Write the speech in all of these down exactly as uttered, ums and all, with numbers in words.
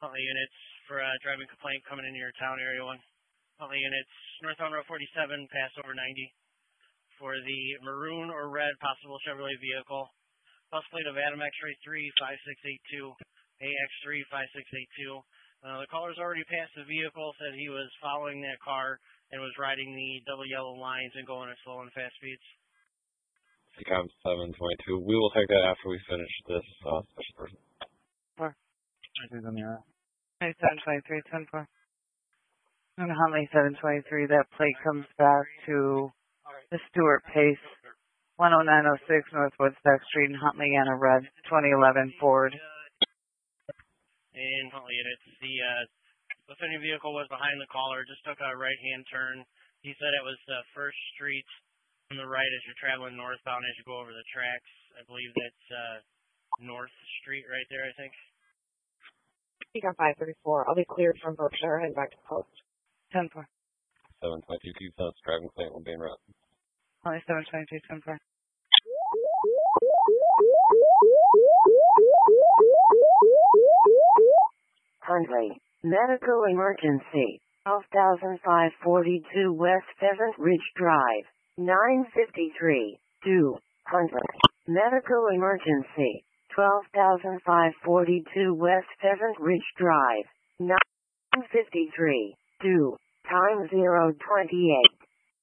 Huntley units for a driving complaint coming into your town, Area one. Huntley units, northbound Route forty-seven, pass over ninety. For the maroon or red possible Chevrolet vehicle, bus plate of Adam X-ray three five six eight two, A X three five six eight two. Uh, the caller's already passed the vehicle, said he was following that car and was riding the double yellow lines and going at slow and fast speeds. C COM seven twenty-two. We will take that after we finish this uh, special person. Four. Who's on the other? seven twenty-three, ten four. And Huntley seven twenty-three, that plate comes back to the Stewart Pace, one oh nine oh six North Woodstock Street in Huntley and a red twenty eleven Ford. In Huntley, it's the uh, offending vehicle was behind the caller, just took a right-hand turn. He said it was the first street on the right as you're traveling northbound as you go over the tracks. I believe that's uh, North Street right there, I think. You got five thirty-four. I'll be cleared from Berkshire and back to post. ten four. seven twenty-two, keep us driving plate will be en route. Only seven twenty-two, ten four. Huntley, medical emergency, twelve thousand five forty-two West Pheasant Ridge Drive, nine fifty-three, two, Huntley, medical emergency, twelve thousand five forty-two West Pheasant Ridge Drive, nine fifty-three, two, time zero twenty-eight.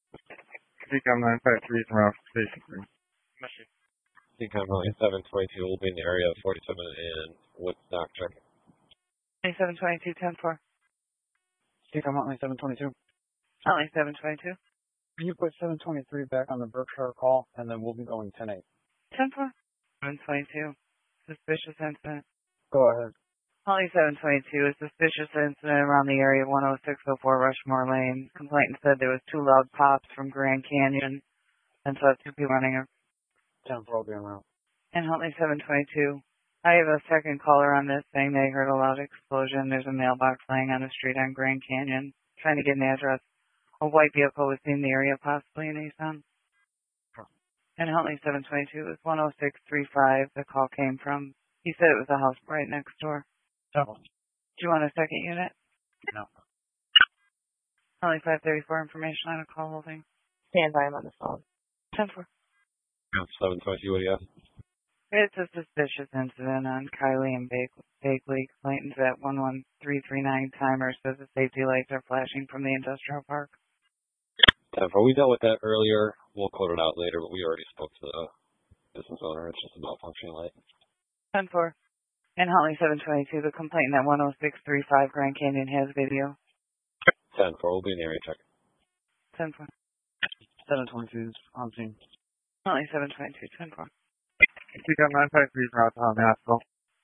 C COM nine five three from Ralph Station three. C COM seven twenty-two will be in the area of forty-seven and Woodstock check. seven twenty-two, ten four. C COM Huntley seven twenty-two. Huntley seven twenty-two. Can you put seven twenty-three back on the Berkshire call, and then we'll be going ten eight. ten four. seven twenty-two. Suspicious incident. Go ahead. Huntley seven twenty-two. A suspicious incident around the area of one oh six oh four Rushmore Lane. Complainant said there was two loud pops from Grand Canyon and saw two people running a ten four will be en route. And Huntley seven twenty-two. I have a second caller on this saying they heard a loud explosion. There's a mailbox laying on the street on Grand Canyon. Trying to get an address. A white vehicle was seen in the area, possibly in Asan. And Huntley seven twenty-two was one oh six three five. The call came from. He said it was a house right next door. No. Do you want a second unit? No. Huntley five thirty-four information on a call holding. Stand by, I'm on the phone. ten four. seven twenty-two, what do you have? It's a suspicious incident on Kylie and Bakley. Clayton's at one one three three nine timer says the safety lights are flashing from the industrial park. ten four, we dealt with that earlier. We'll quote it out later, but we already spoke to the business owner. It's just a malfunctioning light. ten four. And Huntley seven twenty-two, the complainant at one oh six three five Grand Canyon has video. ten four, we'll be in the area check. ten four. seven twenty-two is on scene. Huntley seven twenty-two, ten four. C COM nine five three from Route Nashville.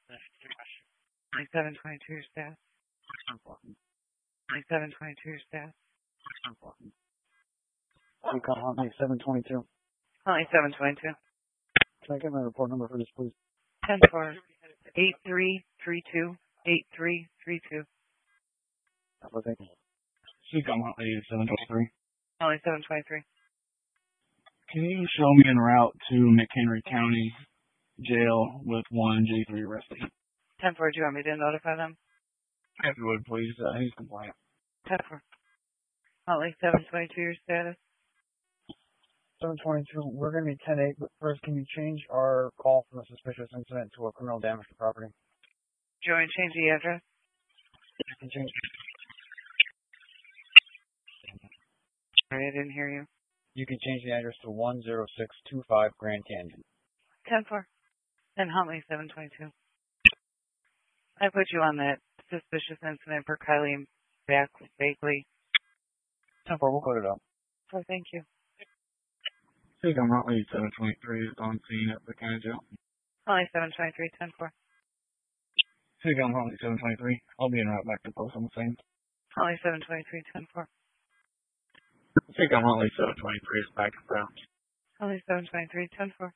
Huntley seven twenty-two staff. Huntley seven twenty-two staff. C COM Huntley seven twenty-two. Huntley seven twenty-two. Can I get my report number for this, please? ten four. eight three three two. eight three three two. C COM Huntley seven twenty-three. Huntley seven twenty-three. Can you show me en route to McHenry County Jail with one J three arrested? ten four, do you want me to notify them? If you would, please. Uh, he's compliant. ten four. Huntley seven twenty-two, your status? seven twenty-two, we're going to be ten eight, but first, can you change our call from a suspicious incident to a criminal damage to property? Do you want me to change the address? You can change. Sorry, I didn't hear you. You can change the address to one oh six two five Grand Canyon. ten four. And Huntley seven twenty-two. I put you on that suspicious incident for Kylie and Bakley. ten four, we'll put it up. So thank you. C COM Huntley seven twenty-three is on scene at the county jail. Huntley seven twenty-three, ten four. C COM Huntley seven twenty-three. I'll be en route back to post on the same. Huntley seven twenty-three, ten four. C COM Huntley seven twenty-three is back in route. Huntley seven twenty-three, ten four.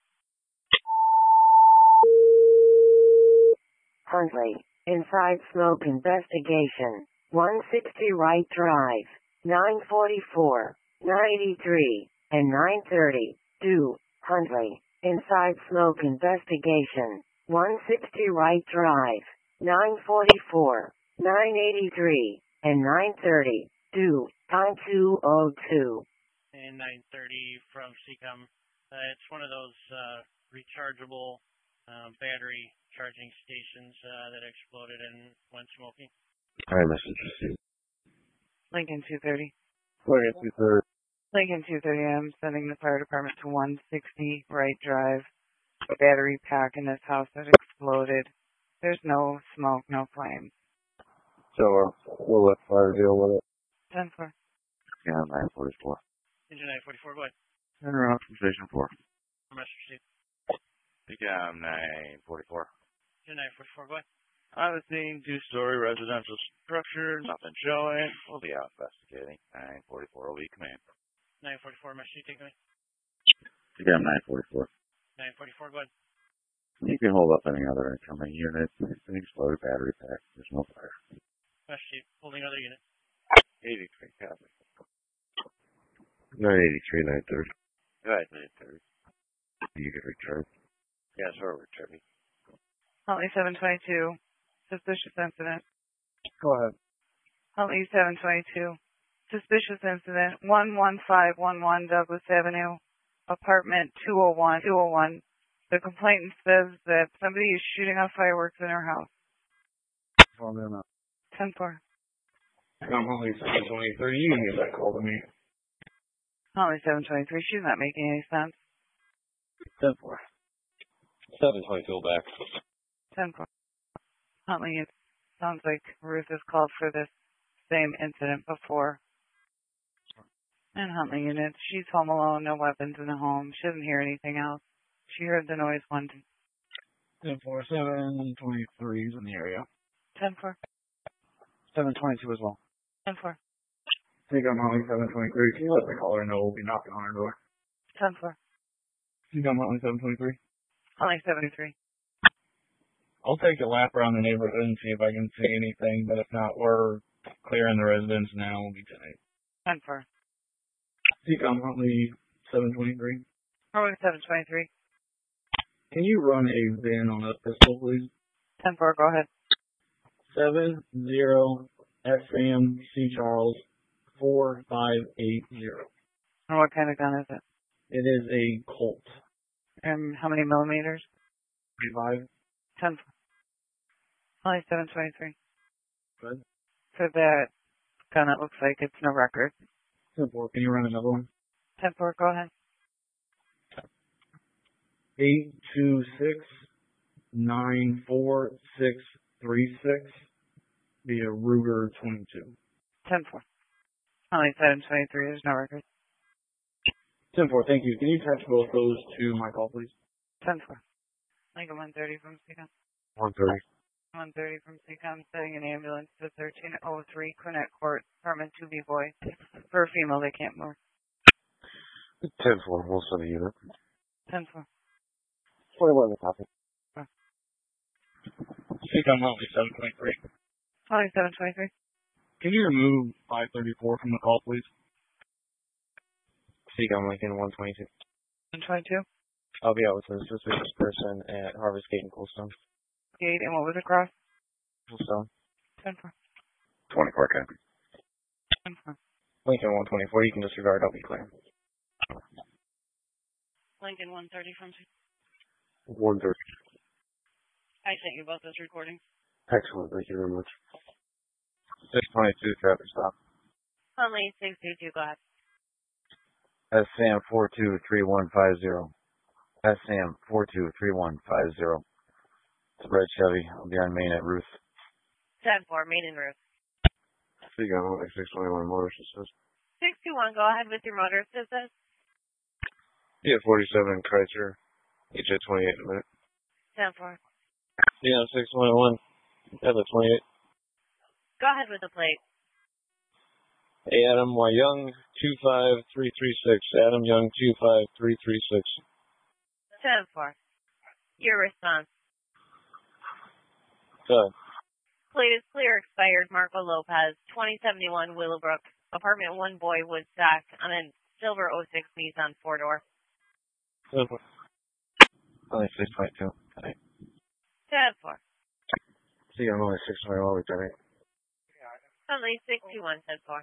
Huntley, inside smoke investigation, one sixty Wright Drive, nine forty-four, ninety-three, and nine thirty, two, Huntley, inside smoke investigation, one sixty Wright Drive, nine forty-four, nine eighty-three, and nine thirty, due time two oh two. And nine thirty from Seacom. Uh, it's one of those uh, rechargeable uh, battery charging stations uh, that exploded and went smoking. Alright, message received. Lincoln two thirty. Lincoln two thirty. Lincoln two thirty, I'm sending the fire department to one sixty Wright Drive. A battery pack in this house that exploded. There's no smoke, no flames. So, uh, we'll let fire deal with it. ten four. Yeah, nine forty-four. Engine nine forty-four, go ahead. Center off from station four. Message received. Seacom nine forty-four. Engine nine forty-four, go ahead. On the scene, two-story residential structure, nothing showing. We'll be out investigating. nine forty-four will be command. nine forty-four, message you take me. Seacom nine forty-four. nine forty-four, go ahead. You can hold up any other incoming units. It's an exploded battery pack. There's no fire. Message you, holding other unit. eighty-three, copy. nine eighty-three, nine thirty. Go ahead, nine thirty. You get returned. Yes, we're returning. Huntley seven twenty-two. Suspicious incident. Go ahead. Huntley seven twenty-two. Suspicious incident. one one five one one Douglas Avenue. Apartment two oh one. two oh one. The complainant says that somebody is shooting off fireworks in her house. Follow me on that. ten four. I'm only seven twenty-three. You can get that call to me. Huntley seven twenty-three. She's not making any sense. ten four. seven twenty-two back. ten four. Huntley, it sounds like Ruth has called for this same incident before. And Huntley units, she's home alone, no weapons in the home. She doesn't hear anything else. She heard the noise one time. ten four, seven twenty-three is in the area. ten four. seven twenty-two as well. ten four. Seacom Huntley seven twenty-three. Can you let the caller know we'll be knocking on her door? ten four. Seacom Huntley seven twenty-three. Huntley seventy-three. I'll take a lap around the neighborhood and see if I can see anything, but if not, we're clearing the residence now. We'll be tonight. ten four. Seacom Huntley seven twenty-three. Huntley seven twenty-three. Can you run a V I N on a pistol, please? ten four, go ahead. seven zero S M C Charles four five eight zero. And what kind of gun is it? It is a Colt. And how many millimeters? Five. ten four. Huntley seven twenty-three. Good. For that gun, it looks like it's no record. ten four. Can you run another one? ten four, go ahead. eight two six nine four six three six via Ruger twenty-two. ten four. Huntley seven twenty-three, there's no record. ten four, thank you. Can you attach both those to my call, please? ten four. Lincoln one thirty from Seacom. one thirty. one thirty from Seacom, setting an ambulance to thirteen oh three Quinnet Court, apartment two B boy. For a female, they can't move. ten four, we'll send a unit. ten four. twenty-one, copy. Seacom Huntley seven twenty-three. Huntley seven twenty-three. Can you remove five thirty-four from the call, please? Seacom Lincoln one twenty-two. one twenty-two. I'll be out with a suspicious person at Harvest Gate in Coolstone. Gate, and what was it across? Coolstone. ten four. twenty-four, copy. ten four. Lincoln one twenty-four, you can disregard, I'll be clear. Lincoln one thirty from Seacom. one thirty. I sent you both those recordings. Excellent, thank you very much. six twenty-two, traffic stop. Huntley six two two, go ahead. S M four two three one five zero. S M four two three one five zero. It's a red Chevy. I'll be on main at Ruth. ten four, main and roof. Seacom Huntley six twenty-one, motor assist. six two one, go ahead with your motor assistance. Yeah, forty-seven, Chrysler. H I twenty-eight in a minute. ten four. Yeah, six twenty-one. Yeah, the twenty-eight. Go ahead with the plate. Hey, Adam Y. Young, two five three three six. Adam Young, two five three three six. ten four. Your response. Uh, Plate is clear, expired. Marco Lopez, twenty seventy-one Willowbrook, apartment one Boy Woodstock, on a silver oh six Nissan four-door. Only six twenty-two. ten four. Seacom Huntley six twenty-one, Lieutenant. Huntley six two one ten four.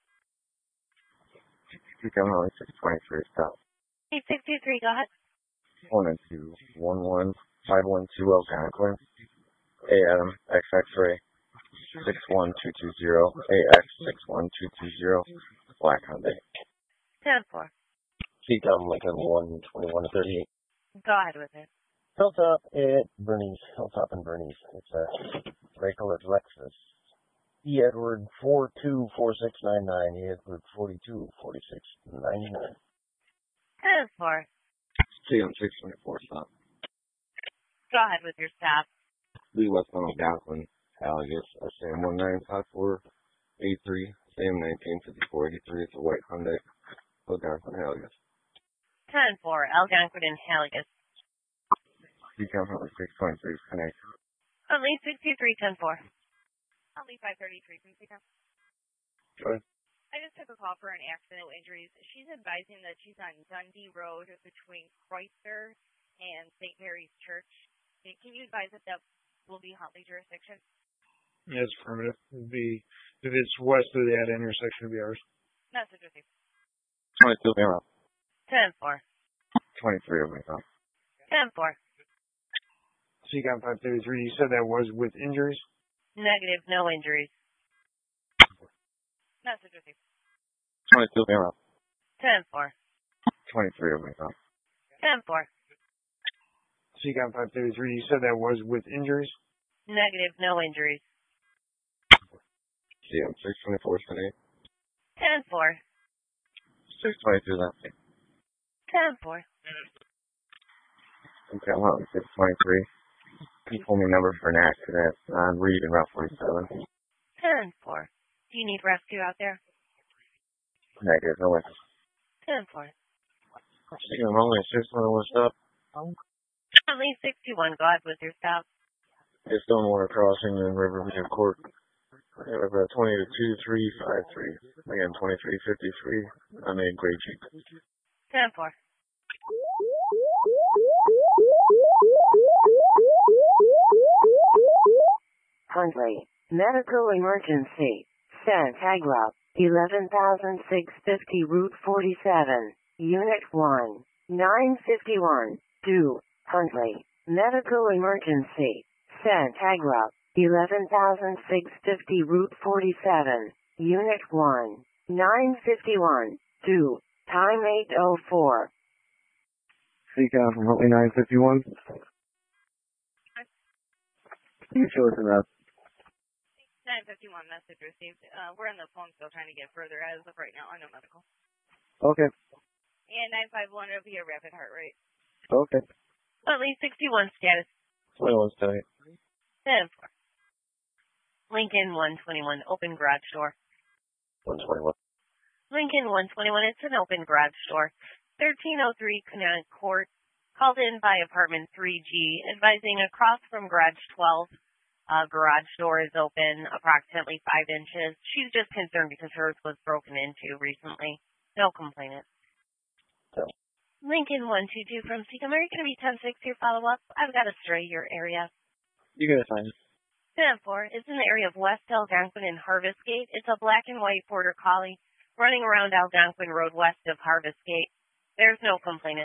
Seacom Huntley six twenty-three, stop. eight six two three, go ahead. one two one one five one two Algonquin. A M X X-ray six one two two zero. A X six one two two zero. Black Hyundai. ten four. Seacom Lincoln one twenty-one thirty-eight. Go ahead with it. Hilltop at Bernie's. Hilltop and Bernie's. It's a gray colored Lexus. E. Edward four two four six nine nine. E. Edward forty-two forty-six ninety-nine. ten four. Seacom six twenty-four, stop. Go ahead with your stop. Lee West on Algonquin. Alligus. S M one nine five four eight three. S M nineteen fifty-four eighty-three. It's a white Hyundai. Algonquin Alligus. ten four. Algonquin and Halligus. Seacom Huntley six twenty-three, connect. Huntley six two three ten four. Huntley five thirty-three from Seacom. Go ahead. I just took a call for an accidental injuries. She's advising that she's on Dundee Road between Kreutzer and Saint Mary's Church. Can you advise if that will be Huntley jurisdiction? Yes, affirmative. It'd be, if it's west of that intersection, it'd be ours. Message received. twenty-two, zero. ten four. twenty-three, over the ten four. Seacom five thirty-three, you said that was with injuries? Negative, no injuries. Message received. twenty-two, zero. ten four. twenty-three, over the ten four. Seacom five thirty-three, you said that was with injuries? Negative, no injuries. Seacom six twenty-four, connect. ten four. six twenty-two, that's ten four. Seacom Huntley six twenty-three. Can you pull me a number for an accident on Reed and Route forty-seven? ten four. Do you need rescue out there? Negative, no way. ten four. Seacom Huntley six twenty-one, stop. Huntley six two one, go ahead with your stop. It's Stonewater Crossing in Riverview Court. I've got twenty to two three five three. Again, twenty-three fifty-three. I'm in Great Jeep. ten four. Huntley, medical emergency. Santagua, eleven thousand six hundred fifty Route forty-seven, Unit one, nine fifty-one, two, Huntley, medical emergency. Santagua, eleven thousand six hundred fifty Route forty-seven, Unit one, nine fifty-one, two, time eight oh four. Seacom from Huntley nine fifty-one. You show us enough. nine fifty-one, message received. Uh, we're on the phone still trying to get further as of right now. I know medical. Okay. And nine five one, it'll be a rapid heart rate. Okay. Huntley sixty-one, status. twenty-one tonight. ten four. Lincoln one twenty-one, open garage door. one twenty-one. Lincoln one twenty-one, it's an open garage door. thirteen oh three Canonic Court, called in by apartment three G, advising across from garage twelve. Uh, garage door is open approximately five inches. She's just concerned because hers was broken into recently. No complainant. So. Lincoln one two two from Seacom. Are you going to be ten six here follow-up? I've got to stray your area. You gotta find it. ten four is in the area of West Algonquin and Harvest Gate. It's a black and white border collie running around Algonquin Road west of Harvest Gate. There's no complainant.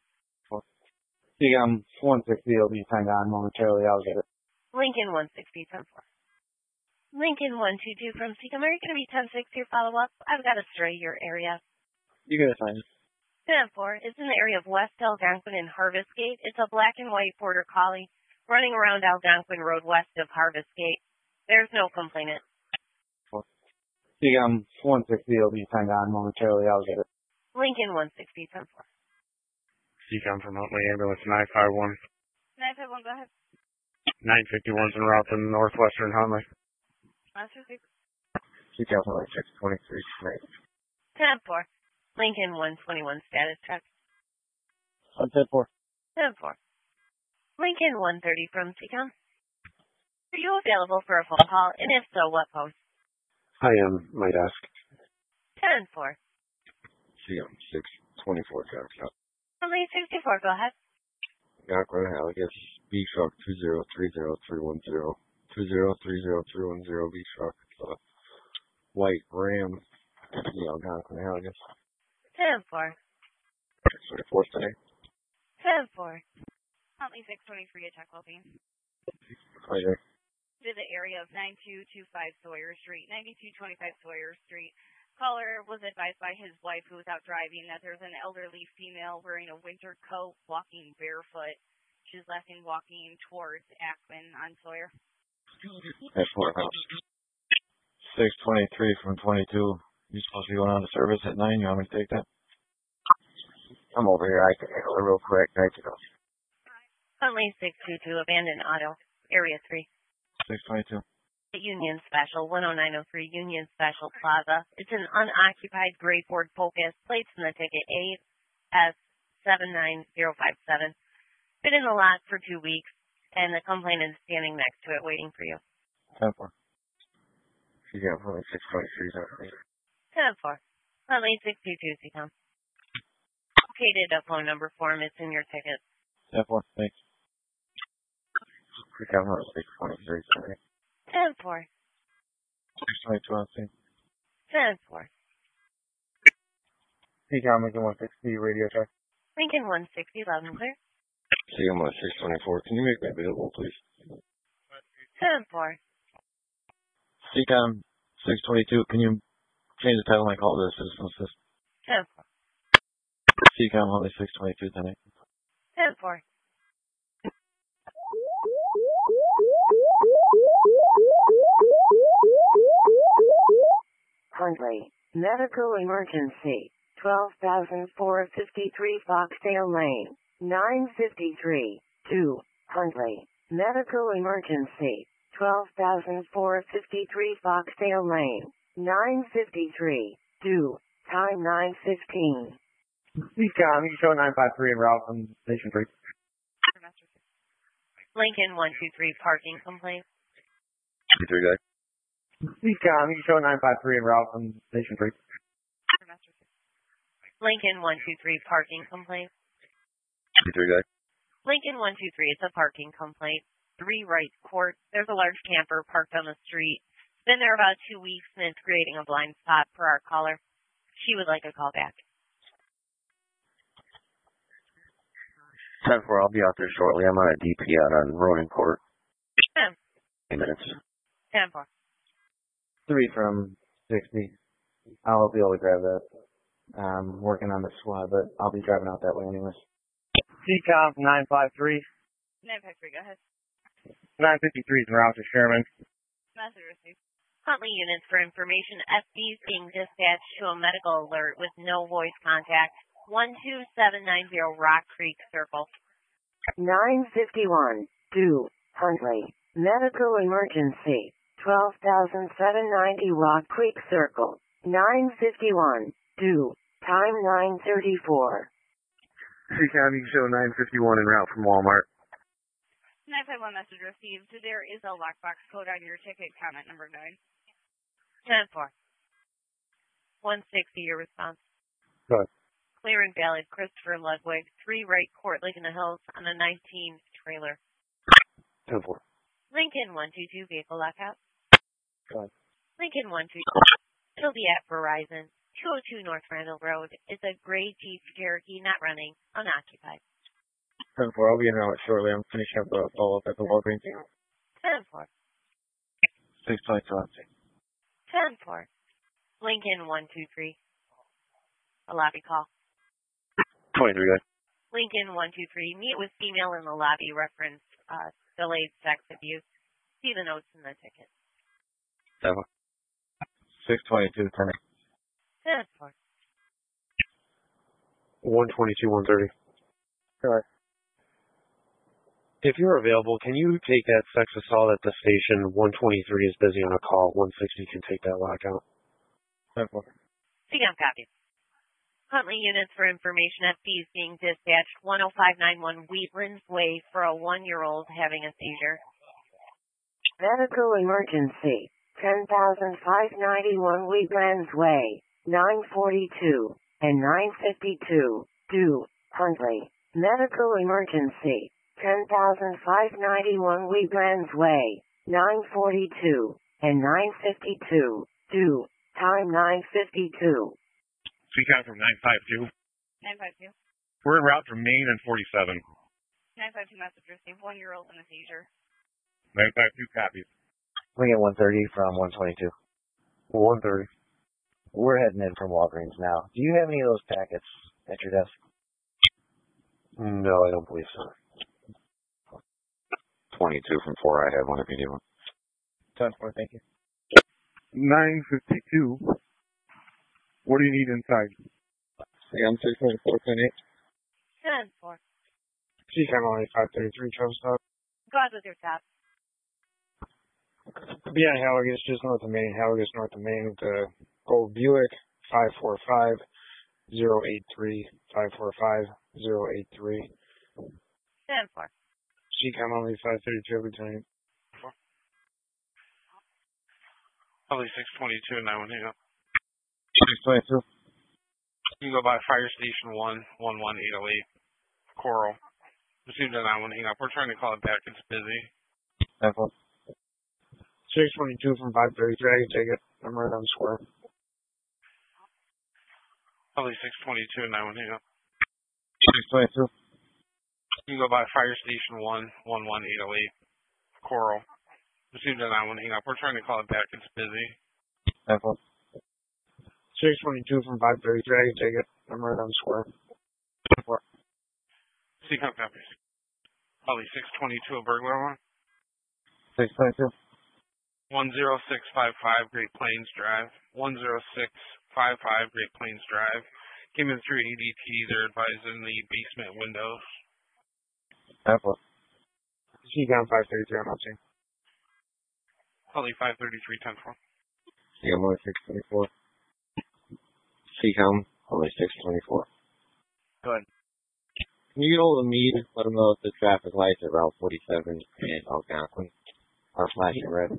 Seacom one sixty will be turned on momentarily. I'll get it. Lincoln one sixty, ten four. Lincoln one two two from Seacom. Are you going to be ten six here follow-up? I've got to stray your area. You gotta find it. ten four is in the area of West Algonquin and Harvest Gate. It's a black and white border collie running around Algonquin Road west of Harvest Gate. There's no complainant. Seacom one sixty will be turned on momentarily. I'll get it. Lincoln one sixty, ten four. Seacom from Huntley Ambulance nine five one. nine five one, go ahead. nine fifty-one's en route to Northwestern Huntley. Last received. Seacom Huntley six twenty-three, connect. ten four. Lincoln one twenty-one, status check. On ten four. ten four. Lincoln one thirty from Seacom. Are you available for a phone call? And if so, what post? I am, might ask. ten four. Seacom six twenty-four, Johnstown. Huntley sixty-four, go ahead. Algonquin Alligus, B truck two zero three zero three one zero. two zero three zero three one zero, B truck. Uh, white Ram, the Algonquin Halligan. ten four. twenty-four today. ten four. Huntley six twenty-three at Tech Lopine. twenty-three. To the area of nine two two five Sawyer Street, ninety-two twenty-five Sawyer Street. Caller was advised by his wife, who was out driving, that there's an elderly female wearing a winter coat, walking barefoot. She's last seen walking towards Akron on Sawyer. That's four house. six twenty-three from twenty-two. You supposed to be going on to service at nine. You want me to take that? I'm over here. I can handle it real quick. Thank you. Huntley six two two, abandoned auto, area three. six twenty-two. Union Special, one oh nine oh three Union Special Plaza. It's an unoccupied gray Ford Focus, plates in the ticket A S seven nine zero five seven. Been in the lot for two weeks, and the complainant is standing next to it waiting for you. ten four. She's got probably six twenty-three. ten four. Huntley six two two, C-Com. Located a phone number form, it's in your ticket. ten four, thanks. We got one six twenty-three. ten four. six twenty-two on scene. ten four. T-Com, Lincoln one sixty, radio check. Lincoln one sixty, loud and clear. C M one six twenty-four. Can you make that available, please? ten four. C COM six twenty-two. Can you change the title of my call to Citizen Assist? ten four. C COM Huntley six twenty-two tonight. ten four. Huntley, medical emergency, twelve thousand four hundred fifty-three Foxdale Lane, nine fifty-three, two, Huntley, medical emergency, twelve thousand four hundred fifty-three Foxdale Lane, nine fifty-three, two, time nine fifteen. T-Com, you can show nine five three en route from Station three. Lincoln one two three, parking complaint. three guys. T-Com, you can show nine five three en route from Station three. Lincoln one two three, parking complaint. three guys. Lincoln one two three, it's a parking complaint. Three right court. There's a large camper parked on the street. It's been there about two weeks and it's creating a blind spot for our caller. She would like a call back. ten four, I'll be out there shortly. I'm on a D P out on Ronin Court. ten. Eight minutes. ten four. Three from sixty. I'll be able to grab that. I'm working on the squad, but I'll be driving out that way anyways. T-Com nine five three. nine five three, go ahead. nine fifty-three is en route to Sherman. Message received. Huntley units for information. F Ds being dispatched to a medical alert with no voice contact. one two seven nine zero Rock Creek Circle. nine fifty-one, two, Huntley, medical emergency, twelve thousand seven hundred ninety Rock Creek Circle, nine fifty-one, two, time nine thirty-four. C-Com, you can show nine fifty-one en route from Walmart. nine five one message received. There is a lockbox code on your ticket, comment number nine. ten four. one sixty, your response. Good. Clear and valid, Christopher Ludwig, three right court, Lake in the Hills, on a nineteen trailer. ten four. Lincoln one two two, vehicle lockout. Good. Lincoln one two two, it'll be at Verizon, two oh two North Randall Road. It's a gray Jeep Cherokee, not running, unoccupied. ten four, I'll be in route shortly. I'm finishing up the follow-up at the Walgreens. ten four. six twenty-two on scene. ten four. Lincoln one two three, a lobby call. twenty-three guys. Lincoln one two three, meet with female in the lobby, reference uh, delayed sex abuse. See the notes in the ticket. ten four. six twenty-two, ten ten four. one twenty-two, one thirty. Sure. If you're available, can you take that sex assault at the station? one twenty-three is busy on a call. one sixty can take that lockout. ten four. C-Com copy. Huntley units for information. F Ds being dispatched one oh five nine one Wheatlands Way for a one-year-old having a seizure. Medical emergency, ten thousand five hundred ninety-one Wheatlands Way, nine forty-two and nine fifty-two, two, Huntley. Medical emergency, ten thousand five hundred ninety-one Wheatlands Way, nine forty-two and nine fifty-two, two, Time nine fifty-two. Seacom from nine five two. nine five two. We're en route from Maine and forty-seven. nine five two message received. One year old in a seizure. nine five two copies. We get one thirty from one twenty-two. one thirty. We're heading in from Walgreens now. Do you have any of those packets at your desk? No, I don't believe so. twenty-two from four. I have one if you need one. ten four, thank you. nine fifty-two. What do you need inside? I'm six twenty-four, ten eight. ten four. Seacom only five thirty-three, Travis Stop. Go ahead with your top. Beyond Halligus, just north of Maine. Halligus, north of Maine. The Gold Buick, five four five, zero eight three, five four five, zero eight three. ten four. Seacom only five thirty-two, Lieutenant. Probably six twenty-two and nine one hang up. six twenty-two. You can go by Fire Station one, one one eight oh eight, Coral. Received a nine one hang up. We're trying to call it back. It's busy. ten four. six twenty-two from five thirty-three. I can take it. I'm right on square. Probably six twenty-two and nine one hang up. six twenty-two. You can go by Fire Station one, one one eight oh eight, Coral. Received a nine one hang up. We're trying to call it back. It's busy. ten four. six twenty-two from five thirty-three. I can take it. I'm right on square. ten four. Seacom copies. Probably six twenty-two a burglar one. six twenty-two. one zero six five five Great Plains Drive. one zero six five five Great Plains Drive. Came in through A D T. They're advising the basement windows. ten four. Seacom five thirty-three. I'm not seeing. Probably five thirty-three, ten four. Seacom only six twenty-four. Seacom only six twenty-four. Go ahead. Can you get hold of me to let them know if the traffic lights at Route forty-seven and Algonquin are flashing red?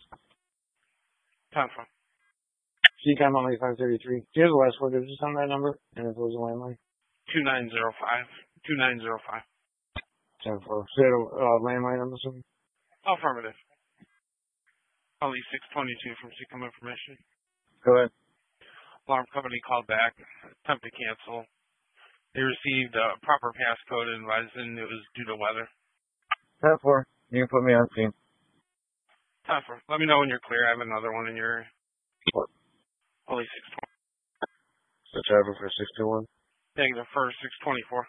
ten four. Seacom only five thirty-three. Do you have the last four digits on that number? And if it was a landline? two nine zero five. two nine zero five. ten four. So you had a uh, landline, I'm assuming? Affirmative. Probably six twenty-two from Seacom Information. Go ahead. Alarm company called back. Attempt to cancel. They received a proper passcode and advising it was due to weather. ten four. You can put me on scene. ten four. Let me know when you're clear. I have another one in your What? Only six twenty. So travel for six two one. Negative for six twenty-four.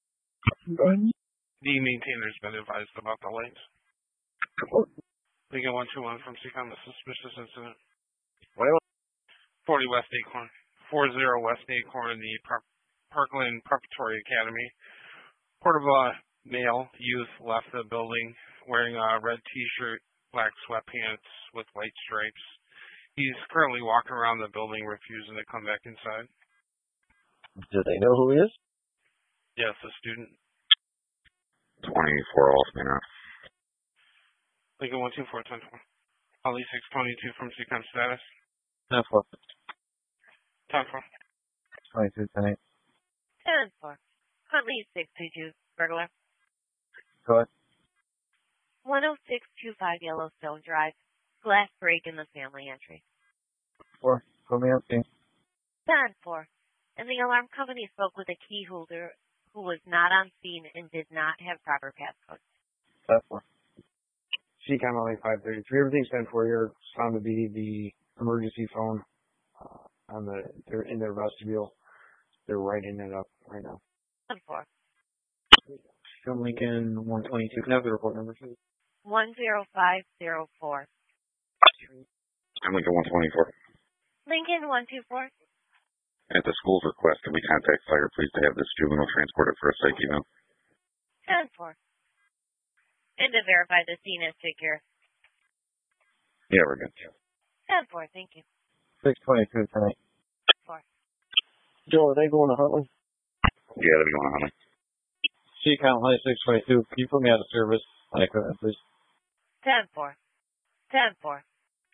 The maintainer's been advised about the lights. Lincoln one two one from Seacom, the suspicious incident. What? forty West Acorn. forty West Acorn, the Par- Parkland Preparatory Academy. Report of a male youth left the building wearing a red t-shirt, black sweatpants with white stripes. He's currently walking around the building refusing to come back inside. Do they know who he is? Yes, a student. twenty-four off, man. Lincoln one two four ten four. Holly six twenty-two from Seacom status. ten four. ten four. twenty-two ten eight. ten four. Huntley six two two, burglar. Go ahead. one oh six two five Yellowstone Drive. Glass break in the family entry. four. Put me on scene. ten four. And the alarm company spoke with a key holder who was not on scene and did not have proper passcode. ten four. Seacom only five thirty-three. Everything's ten four here. It's found to be the emergency phone uh, on the. They're in their vestibule. They're writing it up right now. ten four. From Lincoln one twenty-two. Can I have the report number, please? one zero five zero four. I'm Lincoln one twenty-four. Lincoln one two four. At the school's request, can we contact fire, please, to have this juvenile transported for a psych eval? ten four. And to verify the scene is secure. Yeah, we're good. ten four, thank you. six twenty-two tonight. four. Joe, are they going to Huntley? Yeah, they're going on. Seacom High six twenty-two. Can you put me out of service on equipment, please? ten four. ten four.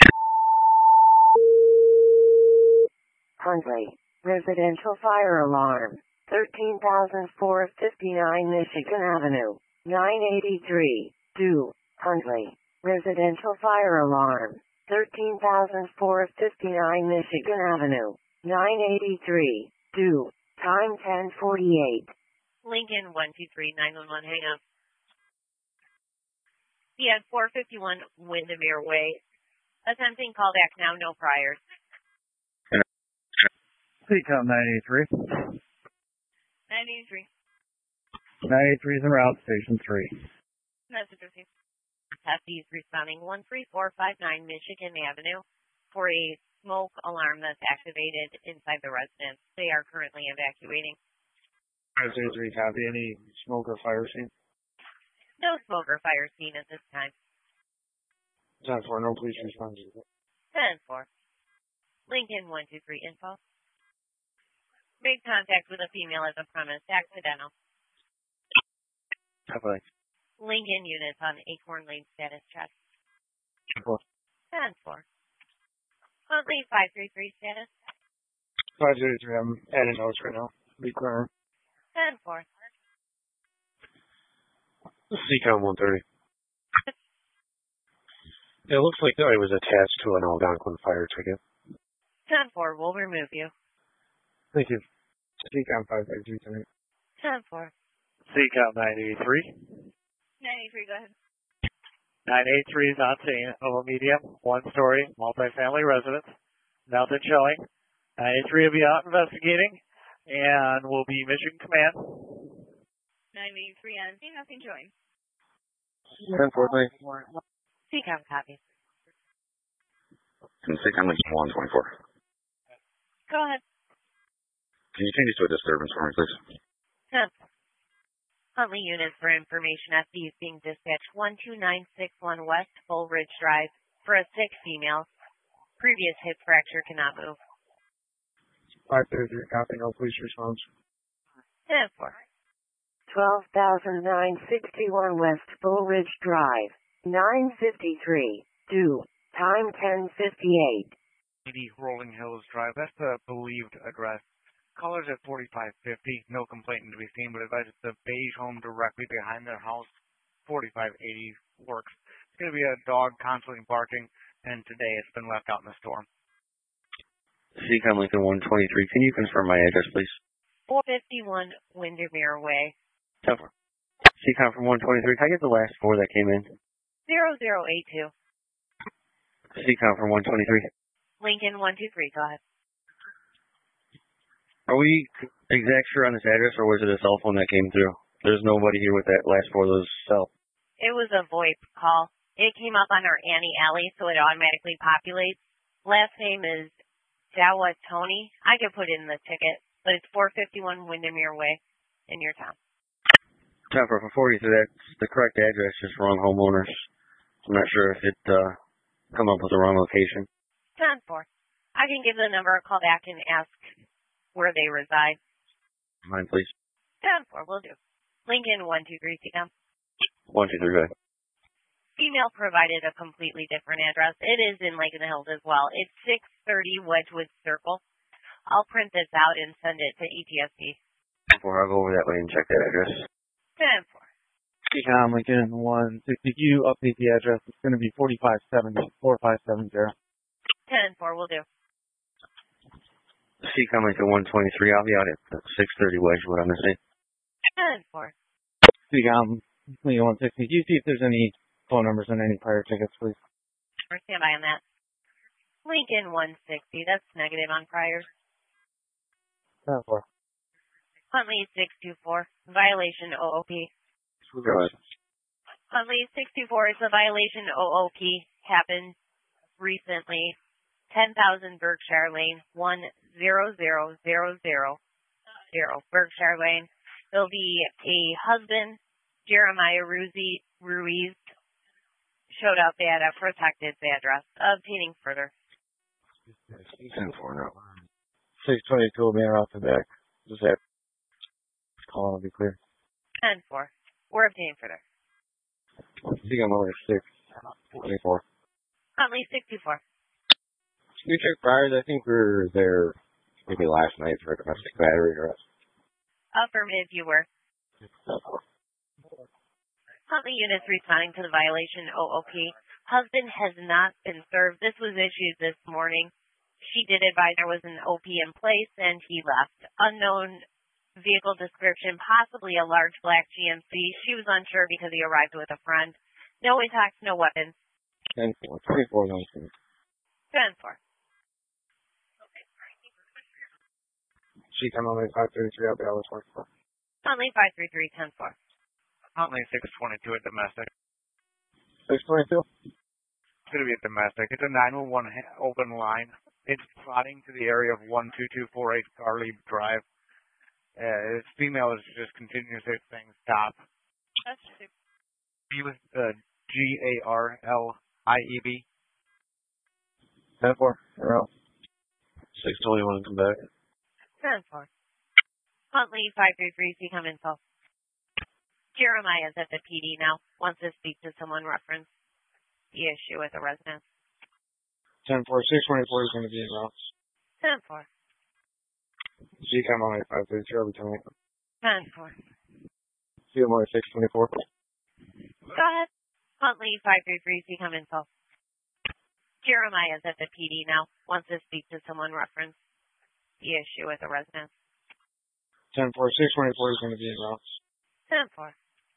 Huntley, residential fire alarm, thirteen thousand four hundred fifty-nine Michigan Avenue, nine eighty-three, two, Huntley, residential fire alarm, thirteen thousand four hundred fifty-nine Michigan Avenue, nine eighty-three, due, time ten forty-eight. Lincoln one two three nine one one, hang up. He had four fifty-one Windermere Way. Attempting callback now, no priors. C COM nine eighty-three. nine eighty-three. nine eighty-three is en route, station three. Message received. Testies responding one three four five nine Michigan Avenue for a smoke alarm that's activated inside the residence. They are currently evacuating. five zero three, copy. Any smoke or fire scene? No smoke or fire seen at this time. ten four, no police response. ten four. Lincoln one two three info. Made contact with a female at the premise. Accidental. Copy. Lincoln units on Acorn Lane status check. Four. ten four. Huntley five three three status. five zero three, I'm adding notes right now. Be clear. ten four. C COM one thirty. It looks like I was attached to an Algonquin fire ticket. ten four, we'll remove you. Thank you. C COM five five three tonight. ten four. C COM nine eighty-three. nine eighty-three, go ahead. nine eighty-three is on scene of a medium, one-story, multifamily residence. Nothing showing. nine eighty-three will be out investigating, and will be mission command. nine eighty-three on scene, nothing showing. ten four three. C COM copy. And C COM one twenty-four. Go ahead. Can you change this to a disturbance for me, please? ten four. Huntley units for information. S D is being dispatched one two nine six one West Bull Ridge Drive for a sick female. Previous hip fracture cannot move. five thirty three, copy. No police response. ten four. twelve thousand nine hundred sixty-one West Bull Ridge Drive, nine fifty-three, due, time ten fifty-eight. eighty Rolling Hills Drive, that's the believed address. Callers at forty-five fifty, no complaint to be seen, but advise it's the beige home directly behind their house. forty-five eighty works. It's going to be a dog constantly barking, and today it's been left out in the storm. C COM Lincoln one twenty-three, can you confirm my address, please? four fifty-one Windermere Way. ten four. C COM from one twenty-three, can I get the last four that came in? zero zero eight two. C COM from one twenty-three. Lincoln one two three, go ahead. Are we exact sure on this address, or was it a cell phone that came through? There's nobody here with that last four of those cell. It was a VoIP call. It came up on our Annie Alley, so it automatically populates. Last name is Jawa Tony. I could put it in the ticket, but it's four fifty-one Windermere Way in your town. ten four for forty, so that's the correct address, just wrong homeowners. I'm not sure if it uh, come up with the wrong location. ten four. I can give the number a call back and ask where they reside. Mine, please. ten four, will do. Lincoln one two three, C COM. one two three, go ahead. Female provided a completely different address. It is in Lake in the Hills as well. It's six thirty Wedgewood Circle. I'll print this out and send it to E T S D. Before I'll go over that way and check that address. ten four. C COM Lincoln one sixty, if you update the address, it's going to be forty-five seventy, forty-five seventy. ten four, will do. C COM Lincoln one twenty-three, I'll be out at six thirty Wedgewood on this day. ten four. C COM Lincoln one sixty, do you see if there's any phone numbers on any prior tickets, please? We're stand by on that. Lincoln one sixty, that's negative on priors. ten four. Huntley six two four, violation O O P. Go ahead. Huntley six two four is a violation O O P, happened recently. ten thousand Berkshire Lane, one zero zero zero zero zero, Berkshire Lane. There'll be a husband, Jeremiah Ruiz, Ruiz, showed up at a protected address. Obtaining further. ten four, no. six twenty-two will be off the back. Just that call will be clear. ten four. We're obtaining further. C COM only six twenty-four. Huntley six two four. Can you check priors? I think we were there maybe last night for a domestic battery arrest. Affirmative, you were. Huntley units responding to the violation O O P. Husband has not been served. This was issued this morning. She did advise there was an O P in place, and he left. Unknown vehicle description, possibly a large black G M C. She was unsure because he arrived with a friend. No intact, no weapons. ten four, twenty-four nineteen. ten four. She come on five thirty-three, I'll be Alice twenty-four. Huntley five three three, ten four. Huntley six twenty-two at domestic. six twenty-two. It's going to be at domestic. It's a nine one one open line. It's plotting to the area of one two two four eight Garlieb Drive. Uh, its female is just continuously saying stop. That's super. B with uh, G A R L I E B. ten four, you're out. six twenty-one, come back. ten four. Huntley five three three, see come info. Jeremiah is at the P D now. Wants to speak to someone reference the issue with the resident. ten four, six twenty-four is going to be in route. ten four. She come on five thirty-three, I'll be tonight. ten four. See you more six twenty-four. Go ahead. Huntley five three three, see come info. Jeremiah is at the P D now. Wants to speak to someone reference the issue with the resident. ten four, six twenty-four is going to be in route. ten four.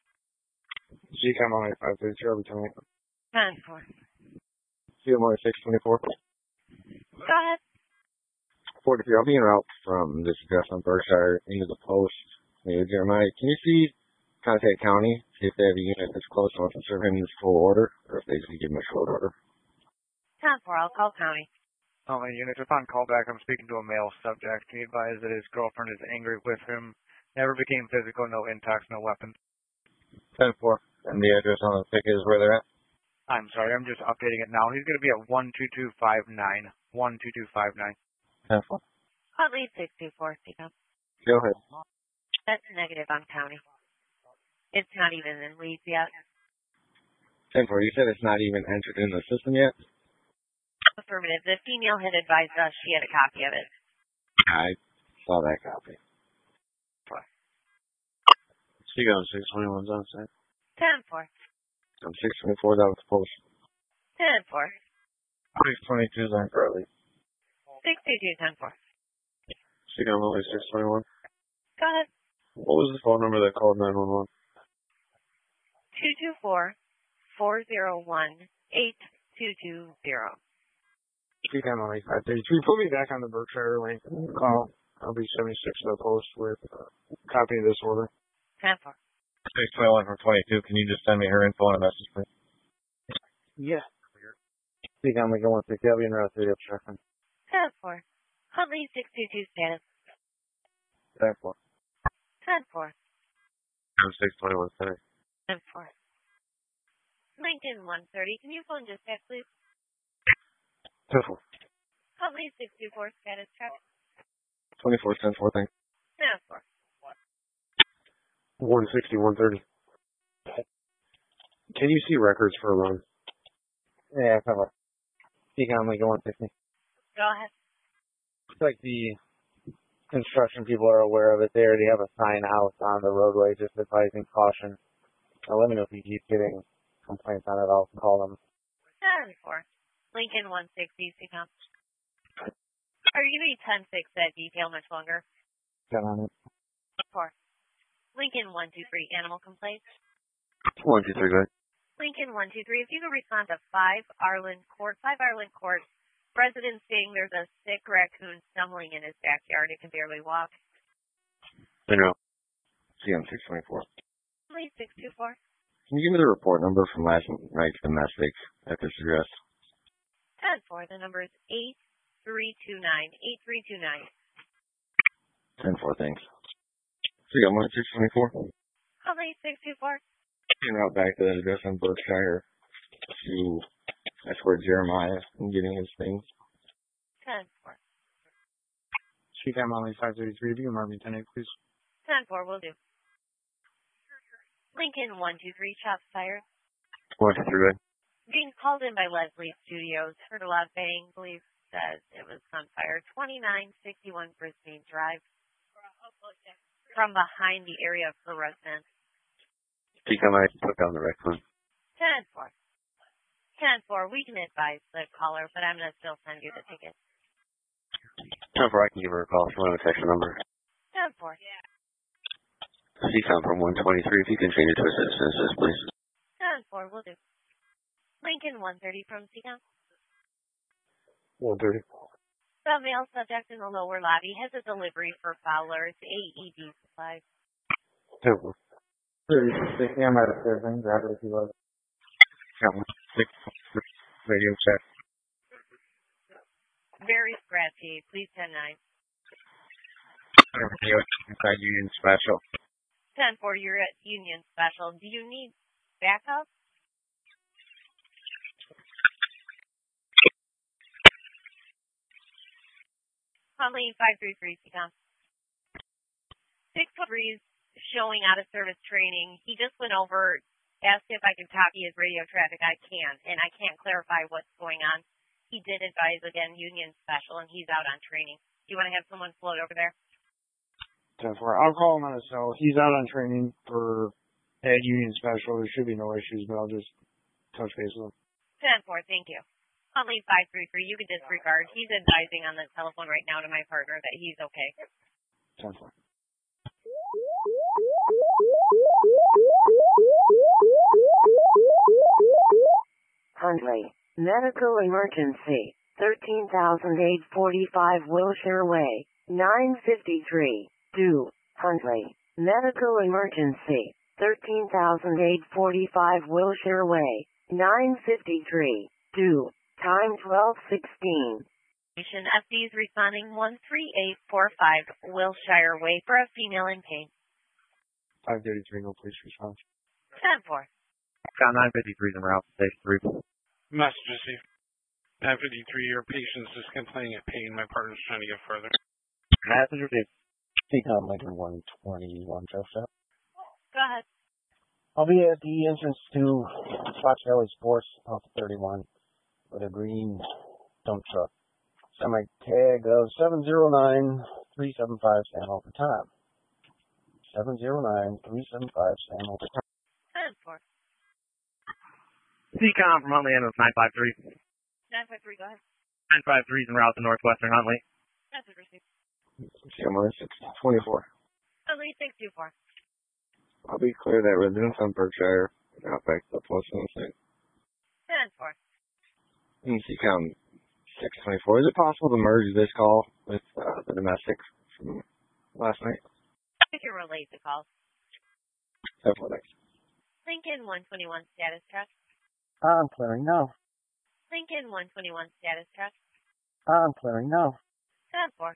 She come on five thirty-three, I'll be tonight. ten four. See you more six twenty-four. Go ahead. forty-three, I'll be en route from this address on Berkshire into the post. Hey, Jeremiah, can you see contact county, see if they have a unit that's close enough to serve him this full order, or if they just give him a short order? ten four, I'll call county. Huntley unit, just on callback, I'm speaking to a male subject. He advised that his girlfriend is angry with him. Never became physical, no intox, no weapons. ten four, and the address on the ticket is where they're at? I'm sorry, I'm just updating it now. He's going to be at one two two five nine. one two two five nine. ten four. Huntley six two four, speak up. Go ahead. That's negative on county. It's not even in leads yet. ten four, you said it's not even entered in the system yet? Affirmative. The female had advised us she had a copy of it. I saw that copy. She got six twenty-one's on site. ten four. I'm six twenty-four, that was post. ten four. six twenty-two's on Garlieb. six two two, ten four. She got only six twenty-one. Go ahead. What was the phone number that called nine one one? two two four, four zero one, eight two two zero. She come on five thirty-three. Put me back on the Berkshire link. Call. I'll be seventy-six to the post with a copy of this order. ten four. six twenty-one from twenty-two, can you just send me her info on a message, please? Yeah. Speak on the one sixty, I'll be in route three obstruction. ten four. Huntley six two two status. ten four. ten four. I'm six twenty-one center. ten four. Lincoln one thirty, can you phone dispatch, please? ten four. Huntley six two four status check. twenty-four, ten four, thanks. ten four. one sixty, one thirty. Can you see records for a run? Yeah, come on. Speak on like one sixty. Go ahead. Looks like the construction people are aware of it. They already have a sign out on the roadway just advising caution. Now, let me know if you keep getting complaints on it. I'll call them. ten four. Lincoln one sixty, Seacom. Are you going to be ten six that detail much longer? Got on it. four. Lincoln one two three, animal complaints. one two three, go ahead. Lincoln one two three, if you could respond to five Arlen Court, five Arlen Court, residents saying there's a sick raccoon stumbling in his backyard. It can barely walk. I know. C M six twenty-four. Please, six two four. Can you give me the report number from last night's domestic at this address? ten four, the number is eight three two nine, eight three two nine. ten four, thanks. So you got one six twenty-four? Huntley six two four. En route back to that address on Berkshire to, that's where Jeremiah is getting his things. ten four. Speak on Molly five thirty-three. If you can mark me ten eight, please. ten four, will do. Lincoln one two three, shots fired. one two three, go ahead. Being called in by Leslie Studios, heard a loud bang, believe says it was gunfire. twenty-nine sixty-one Brisbane Drive. From behind the area of her residence. Speak on, I put down the right one. ten four. ten four, we can advise the caller, but I'm going to still send you the ticket. ten four, I can give her a call if you want to text the number. ten four. C COM from one twenty-three, if you can change it to a citizen assist, please. ten four, we'll do. Lincoln one thirty from C COM. one thirty. The male subject in the lower lobby has a delivery for Fowler's A E D supplies. ten four. thirty-six, yeah, I'm out of there. Grab it if you love. Got one. Six, radio check. Very scratchy. Please ten nine. Radio inside Union Special. ten four, you're at Union Special. Do you need backup? Huntley five three three, C COM. six three is showing out of service training. He just went over, asked if I could copy his radio traffic. I can, and I can't clarify what's going on. He did advise, again, Union Special, and he's out on training. Do you want to have someone float over there? ten four. I'll call him on his cell. He's out on training for at Union Special. There should be no issues, but I'll just touch base with him. ten four, thank you. Huntley five three three, you can disregard. He's advising on the telephone right now to my partner that he's okay. ten four. Huntley, medical emergency, thirteen thousand eight forty-five Wilshire Way, nine fifty-three, due, Huntley, medical emergency, thirteen thousand eight forty-five Wilshire Way, nine fifty-three, due, time twelve sixteen. F D is responding one three eight four five Wilshire Way for a female in pain. five thirty-three, no police response. ten four. Got nine fifty-three en route to station three. Message received. nine fifty-three, your patient's just complaining of pain. My partner's trying to get further. Message received. C COM Lincoln one twenty-one, Joseph. Go ahead. I'll be at the entrance to Fox Valley Sports off of thirty-one with a green dump truck. Semi tag of seven zero nine three seven five, stand over time. seven zero nine three seven five, stand over time. ten four. C COM from Huntley, N O nine five three. nine five three, go ahead. nine five three is en route to Northwestern Huntley. Message received. C M R six twenty-four. Huntley six two four. I'll be clear that residence on Berkshire. Now back to the post on the site. ten four. C COM six twenty-four. Is it possible to merge this call with uh, the domestic from last night? You can relate the call. Athletics. Lincoln one twenty-one status check. I'm clearing now. Lincoln one twenty-one status check. I'm clearing now. ten four.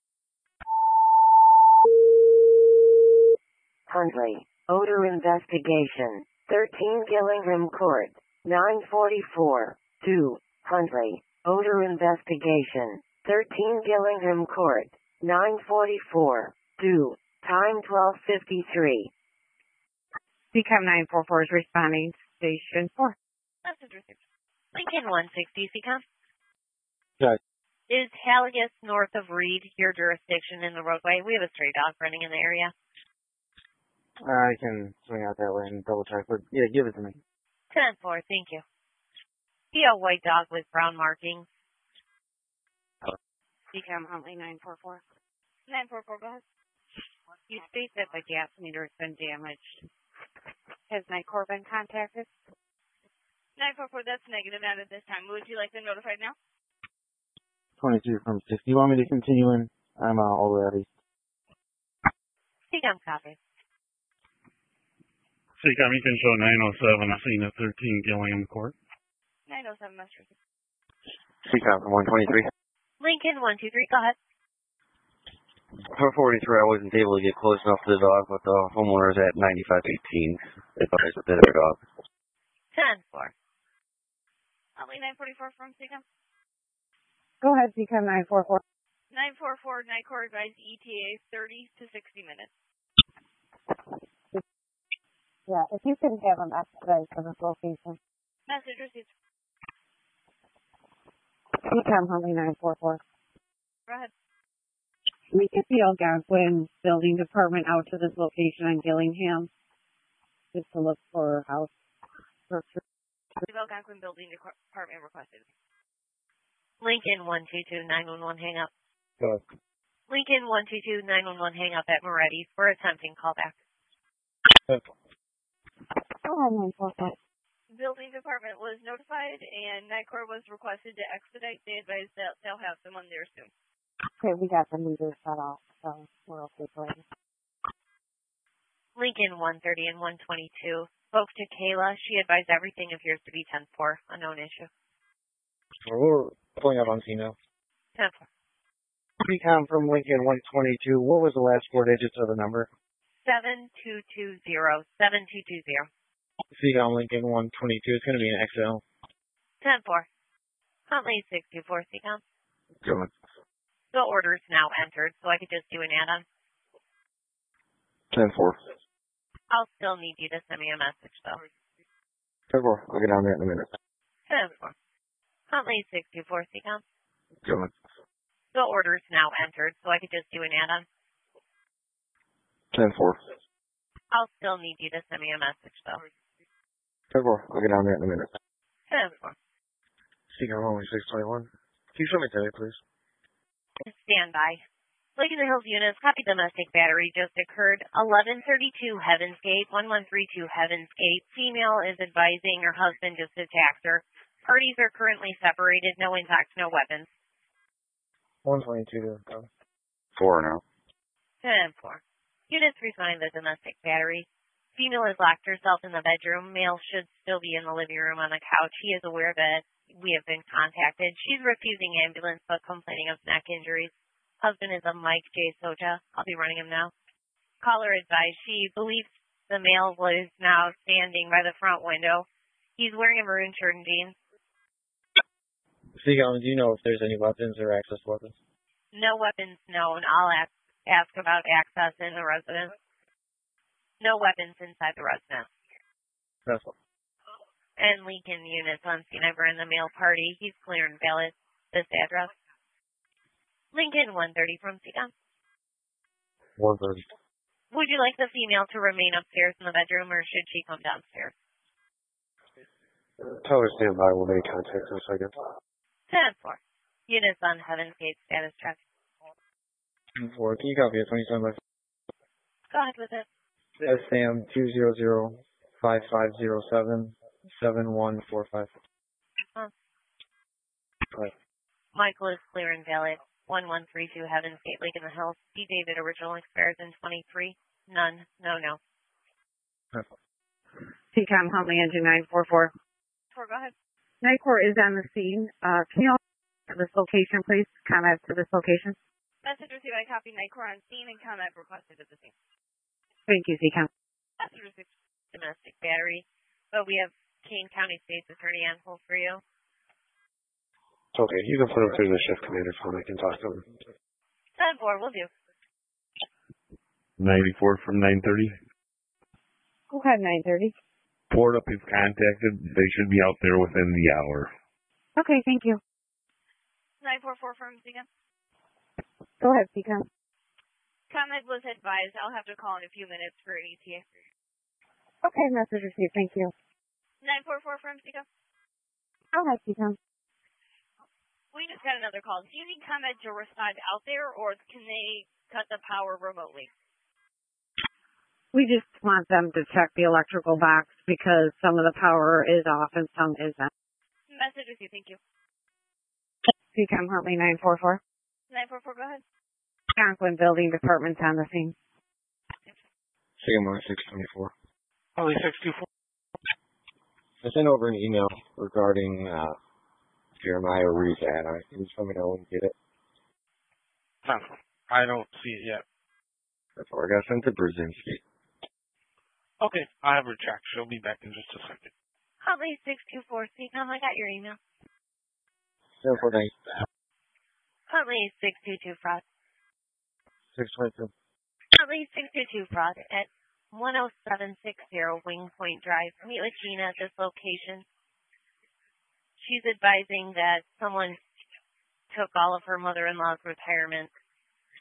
Huntley, odor investigation, thirteen Gillingham Court, nine forty-four, two, Huntley, odor investigation, thirteen Gillingham Court, nine forty-four, two, time twelve fifty-three. C COM nine four four is responding to station four. Message received. Lincoln one sixty, C COM. Good. Is Haligus north of Reed your jurisdiction in the roadway? We have a stray dog running in the area. I can swing out that way and double check, but yeah, give it to me. ten four, thank you. See a white dog with brown markings. C COM Huntley nine four four. nine four four, go ahead. You state that the gas meter has been damaged. Has NICOR been contacted? nine four four, that's negative, not at this time. Would you like them notified now? twenty-two from six. Do you want me to continue in? I'm uh, already. C COM copy. C COM, you can show nine oh seven, scene at thirteen Gillingham Court. nine oh seven, Master. C COM from one twenty-three. Lincoln one two three, go ahead. four forty-three, I wasn't able to get close enough to the dog, but the homeowner is at ninety-five eighteen. Advised that their dog. ten four. Huntley nine forty-four from C COM. Go ahead, C COM nine four four. nine four four, NICOR advised E T A thirty to sixty minutes. Yeah, if you could have them expedite to this location. Message received. C COM Huntley nine four four. Go ahead. We get the Algonquin Building Department out to this location on Gillingham just to look for a house structure. Algonquin Building Department requested. Lincoln one two two nine one one hang up. Go ahead. Lincoln one two two nine one one hang up at Moretti's. We're attempting callback. Go ahead, nine four four. Building department was notified and NICOR was requested to expedite. They advised that they'll have someone there soon. Okay, we got the meters shut off, so we're okay for it. Lincoln one thirty and one twenty-two. Spoke to Kayla. She advised everything appears to be ten four. Unknown issue. We're pulling up on scene now. ten four. Recon from Lincoln one twenty-two. What was the last four digits of the number? seven two two zero. seven two two zero. Seagull Lincoln one twenty-two. It's going to be an X L. ten four. Huntley six two four. Seagull. Go ahead. The order's now entered, so I could just do an add-on. ten four. I'll still need you to send me a message, though. ten four. I'll get on there in a minute. ten four. Huntley six two four. Seagull. Go ahead. The order's now entered, so I could just do an add-on. ten four. I'll still need you to send me a message, though. ten four. I'll get on there in a minute. ten four. Seagull only six twenty-one. Can you show me today, please? Stand by. Lake of the Hills units, copy domestic battery just occurred. eleven thirty-two Heaven's Gate, one one three two Heaven's Gate. Female is advising her husband just attacked her. Parties are currently separated. No impacts, no weapons. one twenty-two. Go. Four now. ten four. Units responding to the domestic battery. Female has locked herself in the bedroom. Male should still be in the living room on the couch. He is aware that we have been contacted. She's refusing ambulance but complaining of neck injuries. Husband is a Mike J. Soja. I'll be running him now. Caller advised she believes the male was now standing by the front window. He's wearing a maroon shirt and jeans. Seagull, do you know if there's any weapons or access to weapons? No weapons known. I'll ask, ask about access in the residence. No weapons inside the residence. That's all. And Lincoln units on scene. I've run the male party. He's clear and valid. This address. Lincoln one thirty from Seagull. one thirty. Would you like the female to remain upstairs in the bedroom or should she come downstairs? Tell her stand by. We'll make contact in a second. ten four. Units on Heaven's Gate status check. ten four. Can you copy it? twenty-seven by Go ahead with it. S Sam two zero zero five five zero seven seven one four five. Huh. Go ahead. Michael is clear and valid. one one three two Heaven's Gate, Lake in the Hills. D. David original expires in twenty-three. None. No, no. T COM Huntley engine nine four four. Four, go ahead. NICOR is on the scene. Uh, can you all to this location, please? Comment to this location. Message received. I copy NICOR on scene and comment requested at the scene. Thank you, T COM. Message received. Domestic battery. But we have Kane County State's Attorney on hold for you. Okay, you can put him through the shift commander phone. I can talk to him. ten four, we'll do. ninety-four from nine thirty. Go ahead, nine thirty. Port up is contacted. They should be out there within the hour. Okay, thank you. nine four four from Seagull. Go ahead, T COM. Comment was advised. I'll have to call in a few minutes for an E T A. Okay, message received. Thank you. nine four four from Seagull. Go ahead, T COM. We just got another call. Do you need comment to respond out there, or can they cut the power remotely? We just want them to check the electrical box because some of the power is off and some isn't. Message with you. Thank you. T COM Huntley nine four four. nine four four, go ahead. Conklin Building Department's on the scene. Sigma six twenty-four. Only six two four. I sent over an email regarding uh, Jeremiah Reed's add-on. Can you just let me know when you get it? I don't see it yet. That's all. I got sent to Brzezinski. Okay, I have her checked. She'll be back in just a second. Huntley six two four. Seagull, I got your email. seven four nine. Huntley six two two fraud. six twenty-two. Huntley six two two fraud at one oh seven six zero Wing Point Drive. Meet with Gina at this location. She's advising that someone took all of her mother-in-law's retirement.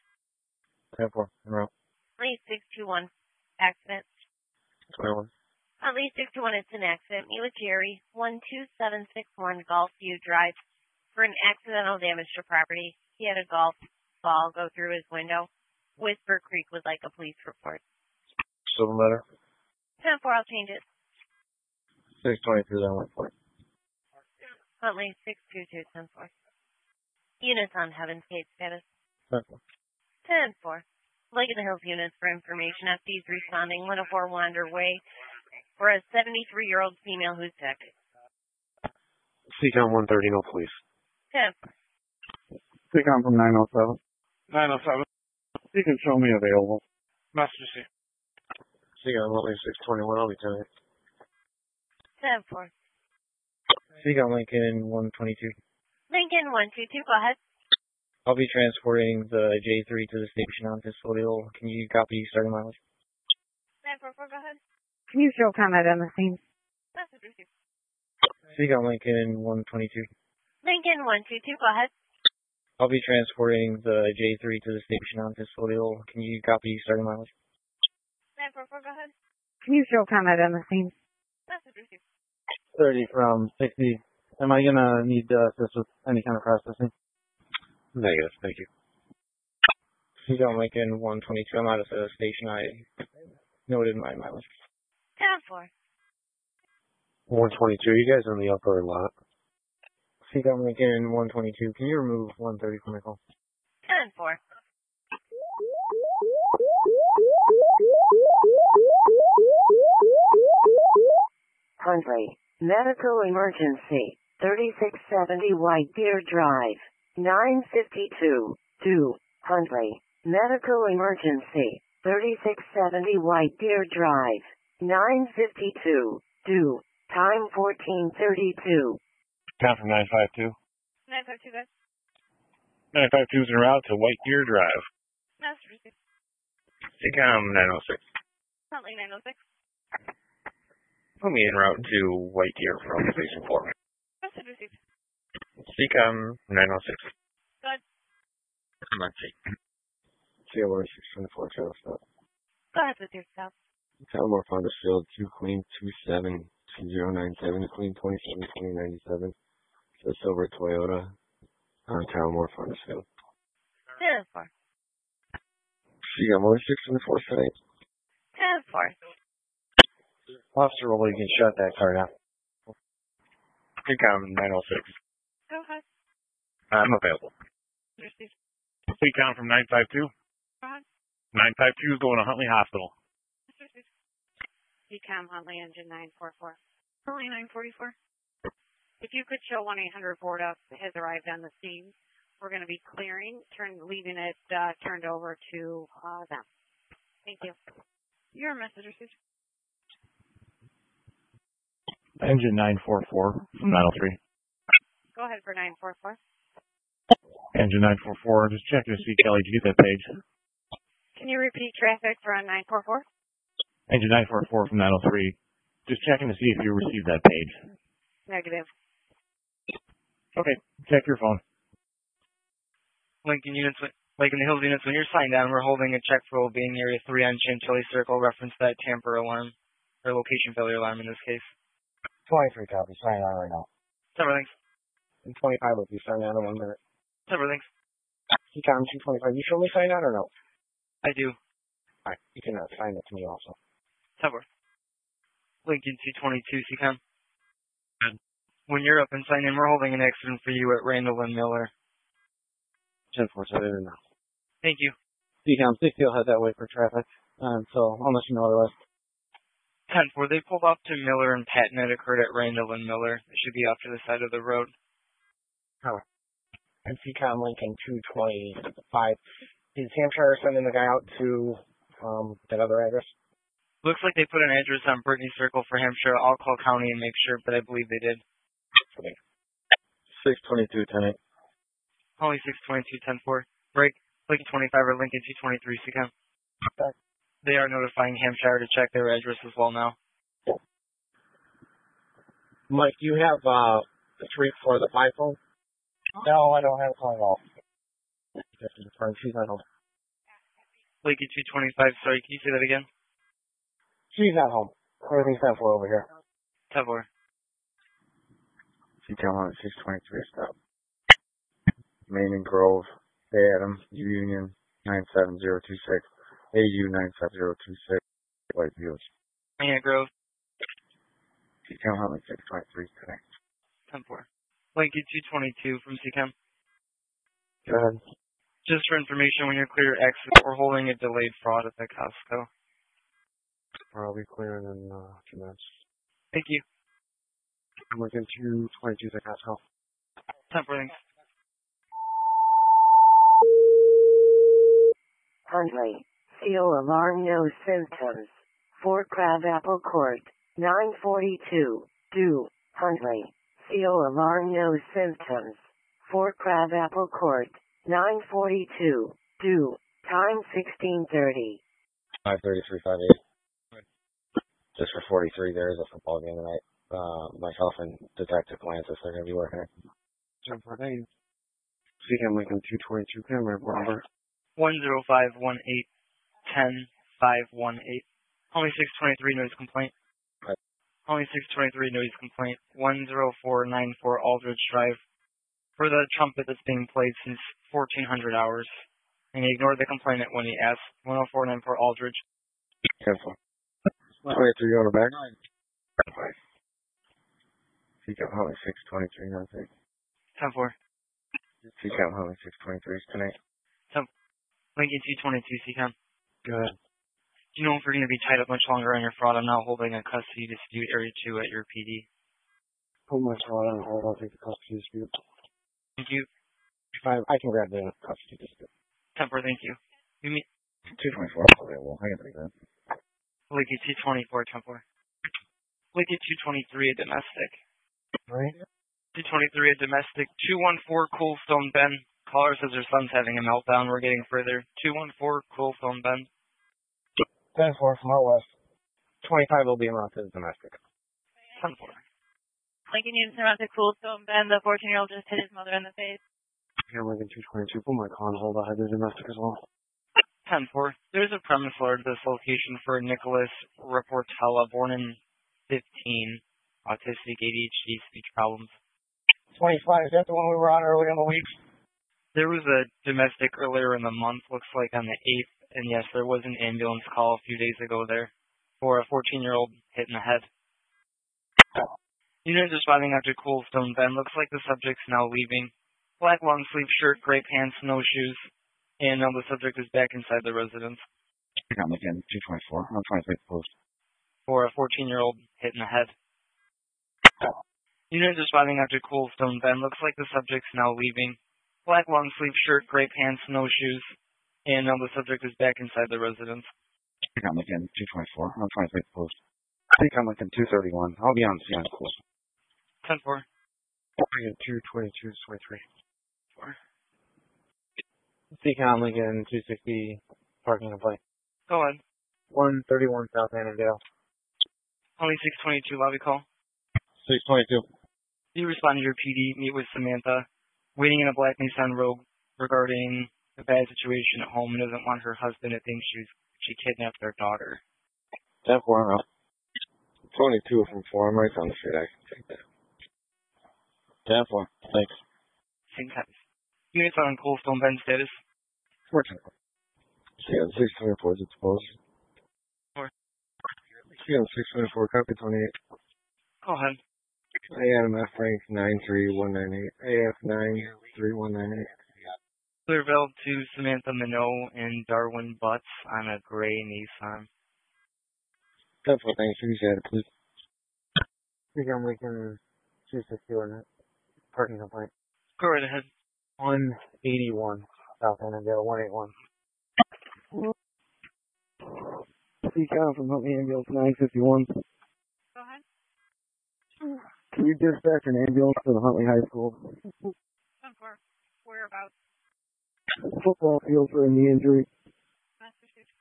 ten four. En route. Huntley six two one accident. twenty-one. Huntley six two one, it's an accident. Meet with Jerry, one two seven six one Golfview Drive, for an accidental damage to property. He had a golf ball go through his window. Whisper Creek would like a police report. Civil matter. ten four, I'll change it. six twenty-three, then one point. Huntley six two two, ten four. Units on Heaven's Gate status. ten four. Lake of the Hills units for information. F D's responding. one oh four one underway for a seventy-three-year-old female who's sick. C COM one thirty, no police. ten. Speaking from nine oh seven. nine oh seven. You can show me available. Master C. C COM Huntley six twenty-one, I'll be turning. ten four. C COM Lincoln one twenty-two. Lincoln one two two, go ahead. I'll be transporting the J three to the station on custodial. Can you copy starting mileage? nine four four, go ahead. Can you show comment on the scene? Message received. C COM Lincoln one twenty-two. Lincoln one two two, go ahead. I'll be transporting the J three to the station on custodial. Can you copy starting mileage? nine four four, go ahead. Can you show comment on the scene? Message received. thirty from sixty. Am I going to need to assist with any kind of processing? Negative, thank you. C COM Lincoln one twenty-two. I'm out of the station. I noted my mileage. ten four. one twenty-two, you guys on the upper lot? C COM Lincoln one twenty-two. Can you remove one thirty from my call? ten four. Huntley, medical emergency, thirty-six seventy White Deer Drive, nine fifty-two, two, Huntley, medical emergency, thirty-six seventy White Deer Drive, nine fifty-two, two, time fourteen thirty-two. Count from nine five two. nine five two, guys. nine five two is en route to White Deer Drive. Message received. C COM nine oh six. Huntley nine oh six. Put me en route to White Deer from Station four. Message received. C COM nine oh six. Good. Come on, C. C O R six twenty-four, travel stop. Go ahead with your stop. Talmore Fondersfield, two clean, two seven, two zero nine seven, clean twenty-seven, twenty ninety-seven. The silver Toyota on Talmore Fondersfield. ten four. C COM only six twenty-four tonight. ten four. Officer, well, you can shut that car down. C COM nine oh six. Go ahead. I'm available. Received. C COM from nine five two. Go ahead. nine five two is going to Huntley Hospital. Received. C COM Huntley engine nine four four. Huntley nine forty-four. If you could show one eight hundred board up has arrived on the scene. We're going to be clearing, turn, leaving it uh, turned over to uh, them. Thank you. Your message received. Engine nine four four from nine oh three. Go ahead for nine four four. Engine nine four four, just checking to see, Kelly, did you get that page? Can you repeat traffic for nine four four? Engine nine four four from nine oh three, just checking to see if you received that page. Negative. Okay, check your phone. Lincoln units, Lincoln Hills units, when you're signed down, we're holding a check for being area three on Chantilly Circle, reference that tamper alarm, or location failure alarm in this case. twenty-three copy, sign on right now. Several links. And twenty-five will be signed on in one minute. Several links. C COM two twenty-five, you show me sign on or no? I do. Alright, you can uh, sign it to me also. Several. Lincoln two twenty-two, C COM. When you're up and signed in, we're holding an accident for you at Randall and Miller. ten four seven now. Thank you. C COM sixty will head that way for traffic. Um, so I'll let you know otherwise. ten four, they pulled off to Miller and Patton. It occurred at Randall and Miller. It should be off to the side of the road. Oh. And C COM Lincoln two twenty-five. Is Hampshire sending the guy out to um, that other address? Looks like they put an address on Brittany Circle for Hampshire. I'll call county and make sure, but I believe they did. six twenty-two, ten eight. Only six twenty-two, ten four. Break. Lincoln twenty-five or Lincoln two twenty-three, C COM. Okay. They are notifying Hampshire to check their address as well now. Mike, do you have uh, the three for the five phone? No, I don't have a phone at all. She's not home. Lincoln two twenty-five, sorry, can you say that again? She's not home. Everything's ten four over here. ten four. Seacam Huntley six twenty-three, stop. Main and Grove, Bay Adams, Union nine seven zero two six, A U nine seven zero two six, White Village. Main and Grove. Seacam Huntley six twenty-three, connect. ten four. Lincoln two twenty-two from Seacam. Go ahead. Just for information, when you're clear to exit, we're holding a delayed fraud at the Costco. I'll be clearing in uh, two minutes. Thank you. I'm looking two twenty-two at Costco. ten four, thanks. Huntley. Seal alarm, no symptoms. four Crabapple Court. nine forty-two. Do. Huntley. Seal alarm, no symptoms. four Crabapple Court. nine forty-two. Do. Time sixteen thirty. five thirty-three, five eight. Just for forty-three, there is a football game tonight. Uh, myself and Detective Lancis are going to be working it. ten fourteen. Seacam Lincoln two twenty-two, camera report number. one zero five one eight ten five one eight. Only six twenty-three noise complaint. Right. Only six twenty-three noise complaint. one zero four nine four Aldridge Drive. For the trumpet that's being played since fourteen hundred hours. And he ignored the complainant when he asked. one oh four nine four Aldridge. ten four. twenty-three on the back. Seacam Huntley six twenty-three, nothing. ten four. Seacam Huntley six twenty-three is tonight. Lincoln two twenty-two, Seacam. Good. Do you know if you're going to be tied up much longer on your fraud? I'm now holding a custody dispute area two at your P D. Put my fraud on hold. I'll take the custody dispute. Thank you. I, I can grab the custody dispute. ten four, thank you. You mean two twenty-four, available. I can take that. Lincoln two twenty-four, ten four. Lincoln two twenty-three, a domestic. Right? two twenty-three, a domestic. two one four Coolstone Bend. Caller says her son's having a meltdown. We're getting further. two one four Coolstone Bend. ten four from out west. twenty-five will be mounted domestic. ten four. Lincoln units around to Coolstone Bend. The fourteen-year-old just hit his mother in the face. Here, Lincoln two twenty-two. Put my con hold. I have the domestic as well. ten four. There's a premise alert at this location for Nicholas Reportella, born in fifteen. Autistic, A D H D, speech problems. twenty-five. Is that the one we were on earlier in the week? There was a domestic earlier in the month, looks like on the eighth, and yes, there was an ambulance call a few days ago there for a fourteen-year-old hit in the head. Unit responding after Coolstone Bend. Looks like the subject's now leaving. Black long sleeve shirt, gray pants, no shoes, and now the subject is back inside the residence. I'm again, two twenty-four. I'm twenty-three post. For a fourteen-year-old hit in the head. Unit responding after Coolstone Bend. Looks like the subject's now leaving. Black long sleeve shirt, gray pants, no shoes, and now the subject is back inside the residence. I'm again, two twenty-four. I'm twenty-three post. I think I'm looking two thirty-one. I'll be on scene. Cool. ten four. two twenty-two, twenty-three. four. Seacom Lincoln two sixty, parking and play. Go ahead. one thirty-one South Annandale. Only six twenty-two lobby call. six twenty-two. You respond to your P D, meet with Samantha, waiting in a black Nissan Rogue regarding a bad situation at home and doesn't want her husband to think she, she kidnapped their daughter. ten four, I'm out. twenty-two from four. I'm right on the street. I can take that. ten four. Thanks. Same time. Units on Coolstone Bend status. four ten. Yeah, six twenty-four is exposed. four. Yeah, six twenty-four, copy twenty-eight. Go ahead. A M F Frank nine three one nine eight. A F nine three one nine eight. Clearville to Samantha Minot and Darwin Butts on a gray Nissan. ten four, thanks. You said it, please. Seacom Lincoln two sixty, ordinate. Parking complaint. Go right ahead. one eighty-one South Annandale, one eighty-one. Seacom from Huntley Ambulance nine fifty-one. Go ahead. Can you dispatch an ambulance to the Huntley High School? ten four. Whereabouts? Football field for a knee injury. Massachusetts.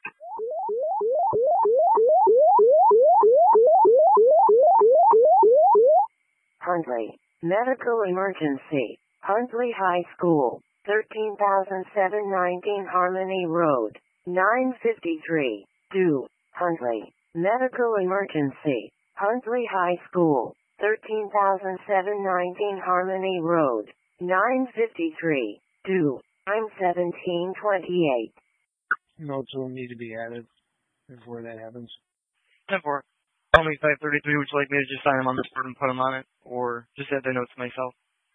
Huntley. Medical emergency. Huntley High School. thirteen thousand seven hundred nineteen Harmony Road. nine fifty-three. Do. Huntley. Medical emergency. Huntley High School. thirteen thousand seven hundred nineteen Harmony Road. nine fifty-three. Due. I'm seventeen twenty-eight. Notes will need to be added before that happens. ten four. Call me five thirty-three. Would you like me to just sign them on this board and put them on it? Or just add the notes myself?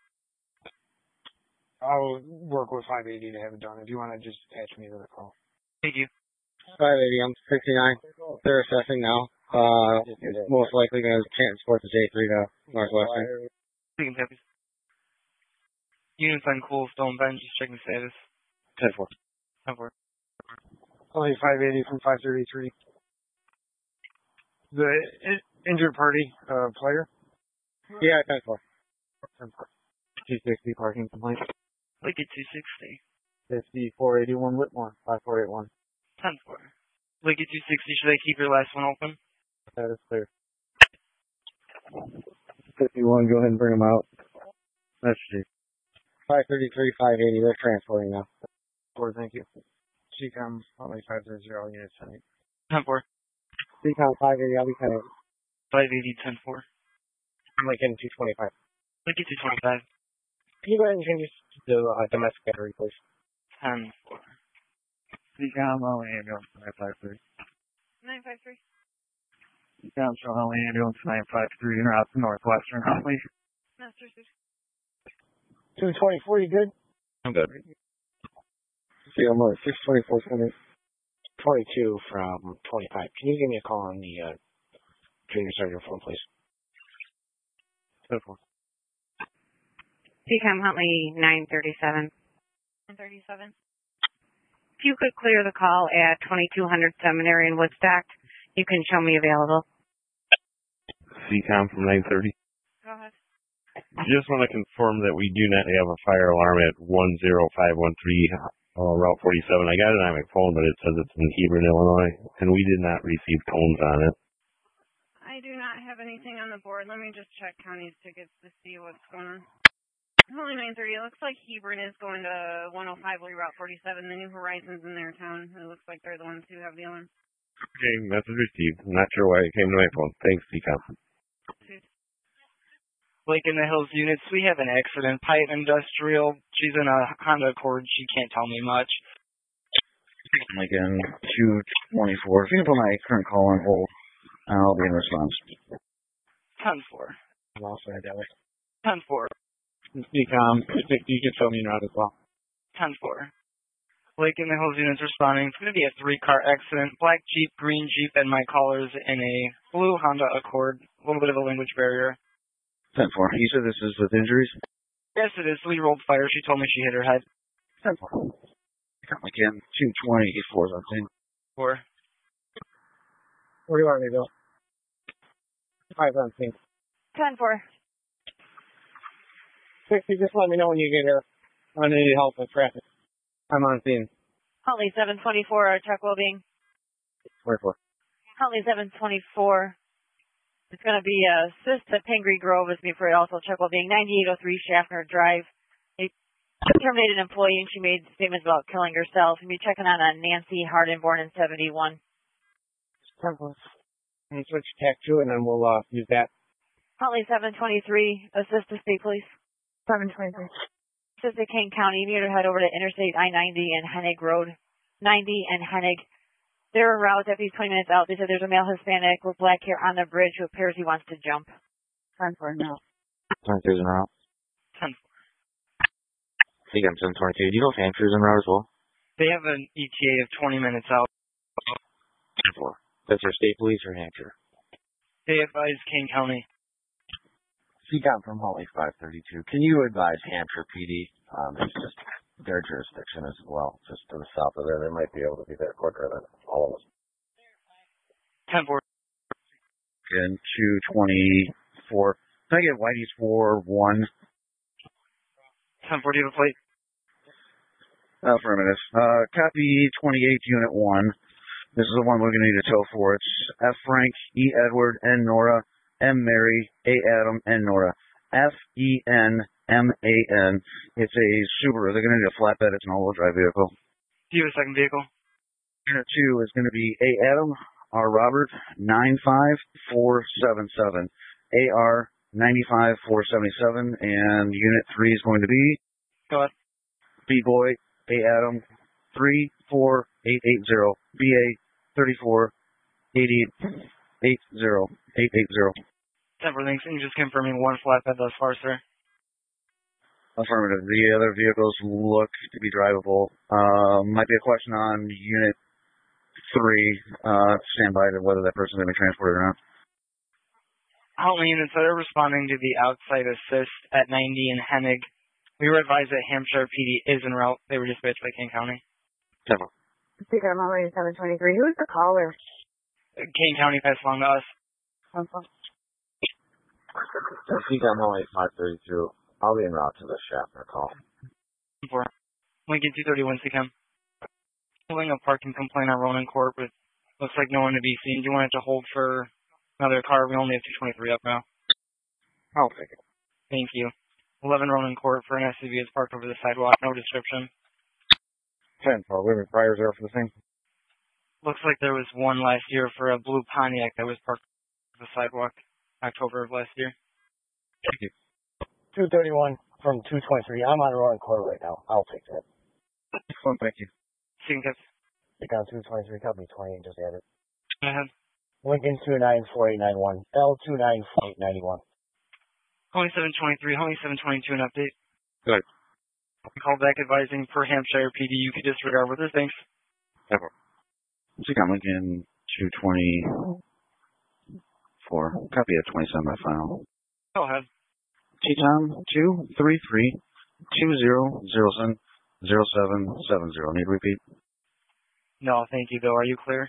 I'll work with five eighty to have it done. If you want to just attach me to the call. Thank you. five eighty, I'm sixty-nine. They're assessing now. Uh, it's most likely going to transport the J three to Northwestern. Speaking Peppies. Units on Cool Stone Bend, just checking status. ten four. ten four. Only five eighty from five thirty-three. The in injured party, uh, player? Yeah, ten four. ten four. two sixty parking complaint. Like it two sixty. fifty-four eighty-one Whitmore, five four eight one. ten four. Like it two sixty, should I keep your last one open? That is clear. fifty-one, go ahead and bring them out. That's G. five thirty-three, five eighty, they're transporting now. Four, thank you. C COM, only five thirty, units tonight. ten four. C COM five eighty, I'll be ten eight. five eighty, ten four. I'm like in two twenty-five. Like it two twenty-five. Can you go ahead and change this to uh, domestic battery, please? ten four. C COM, only ambulance, nine five three. nine five three. C COM, show only ambulance, nine five three, and route to Northwestern, Huntley. Master Suit. two twenty-four, you good? I'm good. See, I'm on six twenty-four, twenty-two from twenty-five. Can you give me a call on the uh, junior sergeant phone, please? ten four. C COM Huntley, nine thirty-seven. nine thirty-seven. If you could clear the call at twenty-two hundred Seminary in Woodstock, you can show me available. C COM from nine thirty. Go ahead. Just want to confirm that we do not have a fire alarm at one zero five one three uh, Route forty-seven. I got it on my phone, but it says it's in Hebron, Illinois, and we did not receive tones on it. I do not have anything on the board. Let me just check county's tickets to see what's going on. Only nine thirty. It looks like Hebron is going to one oh five Lee Route forty-seven. The New Horizons in their town. It looks like they're the ones who have the alarm. Okay, message received. I'm not sure why it came to my phone. Thanks, C COM. Lake in the Hills units, we have an accident. Pipe Industrial, she's in a Honda Accord. She can't tell me much. Lincoln, two twenty-four. If you can put my current call on hold, I'll be in response. ten four. I'm also at that way. ten four. C COM, you can show me in route as well. ten four. Lake in the Hills units responding. It's going to be a three-car accident. Black Jeep, green Jeep, and my caller's in a blue Honda Accord. A little bit of a language barrier. ten four. You said this is with injuries? Yes, it is. Lee rolled fire. She told me she hit her head. ten four. Again, two twenty-four, I think. Four. Where do you want me to go? five seventeen. ten four. sixty, just let me know when you get here. I need help with traffic. I'm on scene. Huntley seven twenty-four, our truck will be. twenty-four. Huntley seven twenty-four. It's going to be uh, assist at Pingree Grove is me for it also. Truck will be ninety-eight oh three Schaffner Drive. A terminated employee and she made statements about killing herself. And be checking on a Nancy Harden born in seventy-one. Let me switch tack to it and then we'll uh, use that. Huntley seven twenty-three, assist the state police. seven twenty-three. Assist the King County. You need to head over to Interstate I ninety and Hennig Road. ninety and Hennig. They're aroused at least twenty minutes out. They said there's a male Hispanic with black hair on the bridge who appears he wants to jump. ten four now. twenty-two's en route. ten four. C COM seven twenty-two. Do you know if Hampshire's en route as well? They have an E T A of twenty minutes out. ten four. That's for state police or Hampshire? They advise King County. C COM from Holly five thirty-two. Can you advise Hampshire P D? Um, it's just their jurisdiction as well. Just to the south of there, they might be able to be there quicker than all of us. ten four. And two twenty-four. Can I get Whitey's four one? ten four, do you have a plate? Affirmative. Uh, copy twenty-eight, Unit one. This is the one we're going to need a tow for. It's F. Frank, E. Edward, N. Nora, M. Mary, A. Adam, N. Nora. F. E. N. M. A. N. It's a Subaru. They're going to need a flatbed. It's an all-wheel drive vehicle. Do you have a second vehicle? Unit two is going to be A. Adam, R. Robert, nine five four seven seven. A R nine five four seven seven, and Unit three is going to be Go ahead. B-Boy, A. Adam, three four eight eight zero. B A thirty-four eighty eight zero eight eight zero. Temper links, and just confirming one flatbed thus far, sir. Affirmative. The other vehicles look to be drivable. Uh, might be a question on Unit three. Uh, stand by to whether that person's going to be transported or not. Huntley units that are responding to the outside assist at ninety in Hennig. We were advised that Hampshire P D is en route. They were dispatched by Kane County. Temper. Speaker, I'm already seven twenty-three. Who's the caller? Kane County passed along to us. Speaker, I'm only five thirty-two. I'll be en route to the Schaffner call. For Lincoln two thirty-one, C C A M. Holding a parking complaint on Ronan Court with looks like no one to be seen. Do you want it to hold for another car? We only have two twenty-three up now. I'll take it. Thank you. eleven Ronan Court for an S U V is parked over the sidewalk. No description. ten for women priors there for the same. Looks like there was one last year for a blue Pontiac that was parked over the sidewalk October of last year. Thank you. two thirty-one from two twenty-three. I'm on Rowan Court right now. I'll take that. Excellent, thank you. Syncus. Pick on two twenty-three, company twenty, just add it. Go ahead. Lincoln two nine four eight nine one. L two nine four eight nine one. Only seven twenty-three, only seven twenty-two, an update. Good. Call back advising per Hampshire P D you could disregard with her. Thanks. Temper. So you got Lincoln two twenty-four. Copy at twenty-seven by final. Go ahead. T-Tom two three three two zero zero seven zero seven seven zero. Need repeat? No, thank you, though. Are you clear?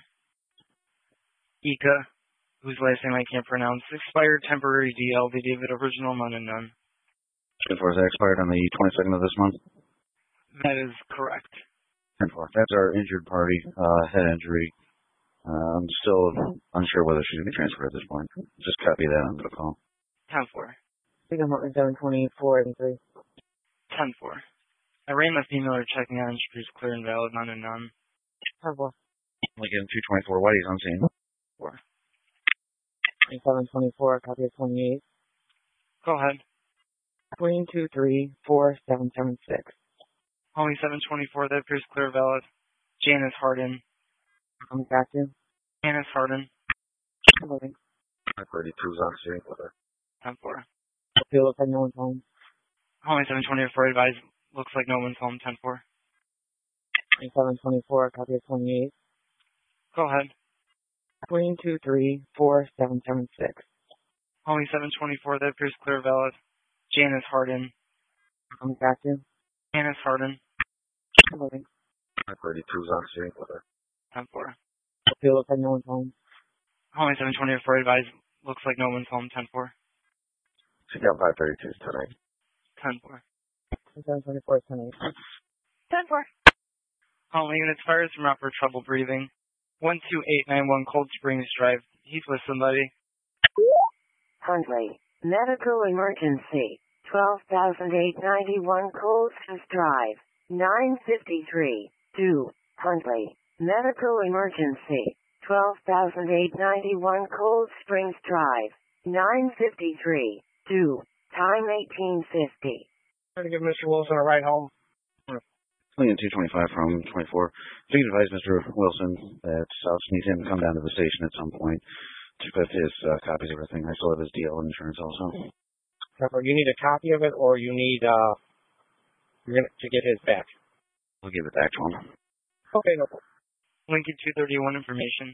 Ika, whose last name I can't pronounce. Expired temporary D L, the David original, none and none. ten four, is that expired on the twenty-second of this month? That is correct. ten four. That's our injured party, uh, head injury. Uh, I'm still unsure whether she's going to be transferred at this point. Just copy that on the call. ten four. I think I'm on seven twenty-four eighty-three. ten four. I ran the female checking on. She was clear and valid, none and none. ten four. Lincoln two twenty-four, Whitey's on scene. four. seven twenty-four, copy of twenty-eight. Go ahead. Queen two three four seven seven six. Only seven twenty-four, that appears clear, valid. Janice Harden. I'm back to. Janice Harden. five thirty-two's on scene with her. ten four. It looks like no one's home. Only seven twenty-four, advised. Looks like no one's home, ten four. seven twenty-four, copy of twenty-eight. Go ahead. Queen two three four seven seven six. Only seven twenty-four, that appears clear, valid. Janice Harden. I'm back to. Janice Harden. five thirty-two's on scene with her. ten four. It looks like no one's home. Only seven twenty-four, advised. Looks like no one's home, ten four. She got five thirty-two's tonight. ten four. seven twenty-four tonight. ten four. Only units fires from out for trouble breathing. one two eight nine one Cold Springs Drive. He's with somebody. Huntley. Medical emergency. twelve thousand eight ninety-one Cold Springs Drive. nine fifty-three. two. Huntley. Medical emergency. twelve thousand eight ninety-one Cold Springs Drive. nine fifty-three. two. Time eighteen fifty. Trying to give Mister Wilson a ride home. Lincoln two twenty-five from twenty-four. Please advise Mister Wilson that I'll just need him to come down to the station at some point to put his uh, copies of everything. I still have his D L insurance also. Pepper, you need a copy of it, or you need uh, you're gonna to get his back. We'll give it back to him. Okay, no problem. Lincoln two thirty-one information.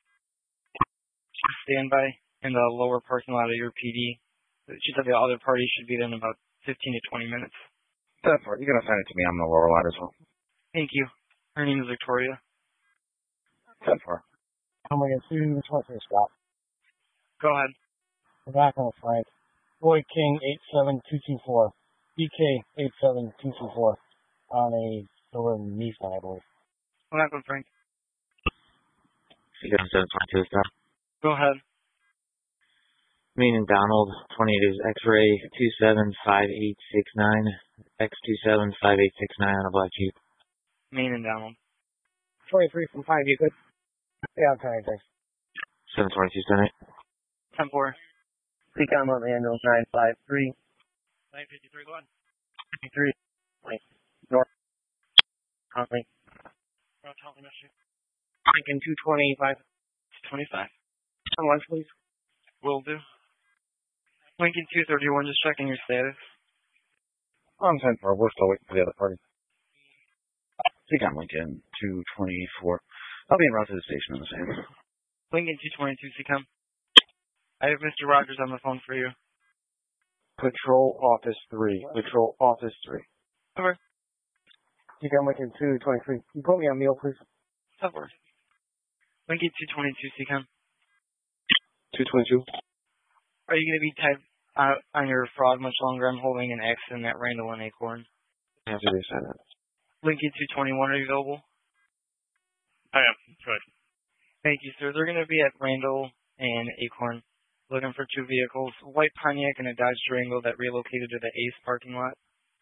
Stand by in the lower parking lot of your P D. She said the other party should be there in about fifteen to twenty minutes. That part. You're going to send it to me on the lower lot as well. Thank you. Her name is Victoria. That far. I'm going to see which one's going to stop. Go ahead. We're back on Frank. Boyd King eight seven two two four. B K eight seven two two four. On a silver Nissan, I believe. We're not going Frank. You got seven twenty-two, stop. Go ahead. Mean and Donald, twenty-eight is X-ray two seven five eight six nine. X two seven five eight six nine on a black Jeep. Main and Donald. twenty-three from five, you good? Yeah, I'm trying, thanks. seven twenty-two, ten eight. ten four. Seacom on Manual nine five three. nine fifty-three, go on. fifty-three. North. Huntley. North Huntley, Michigan. Lincoln two twenty-five. twenty-five. On one, please. Will do. Lincoln two thirty-one, just checking your status. On ten four, we're still waiting for the other party. Seacom Lincoln two twenty-four. I'll be en route to the station in the same. Lincoln two twenty-two, C COM. I have Mister Rogers on the phone for you. Patrol Office three. Patrol Office three. Over. Seacom Lincoln two twenty-three. Can you put me on meal, please? Over. Lincoln two twenty-two, C COM. two twenty-two. Are you going to be tied uh, on your fraud much longer? I'm holding an accident at Randall and Acorn. I have to reassign that. Lincoln two twenty-one, are you available? I am. Good. Thank you, sir. They're going to be at Randall and Acorn, looking for two vehicles, a white Pontiac and a Dodge Durango that relocated to the Ace parking lot.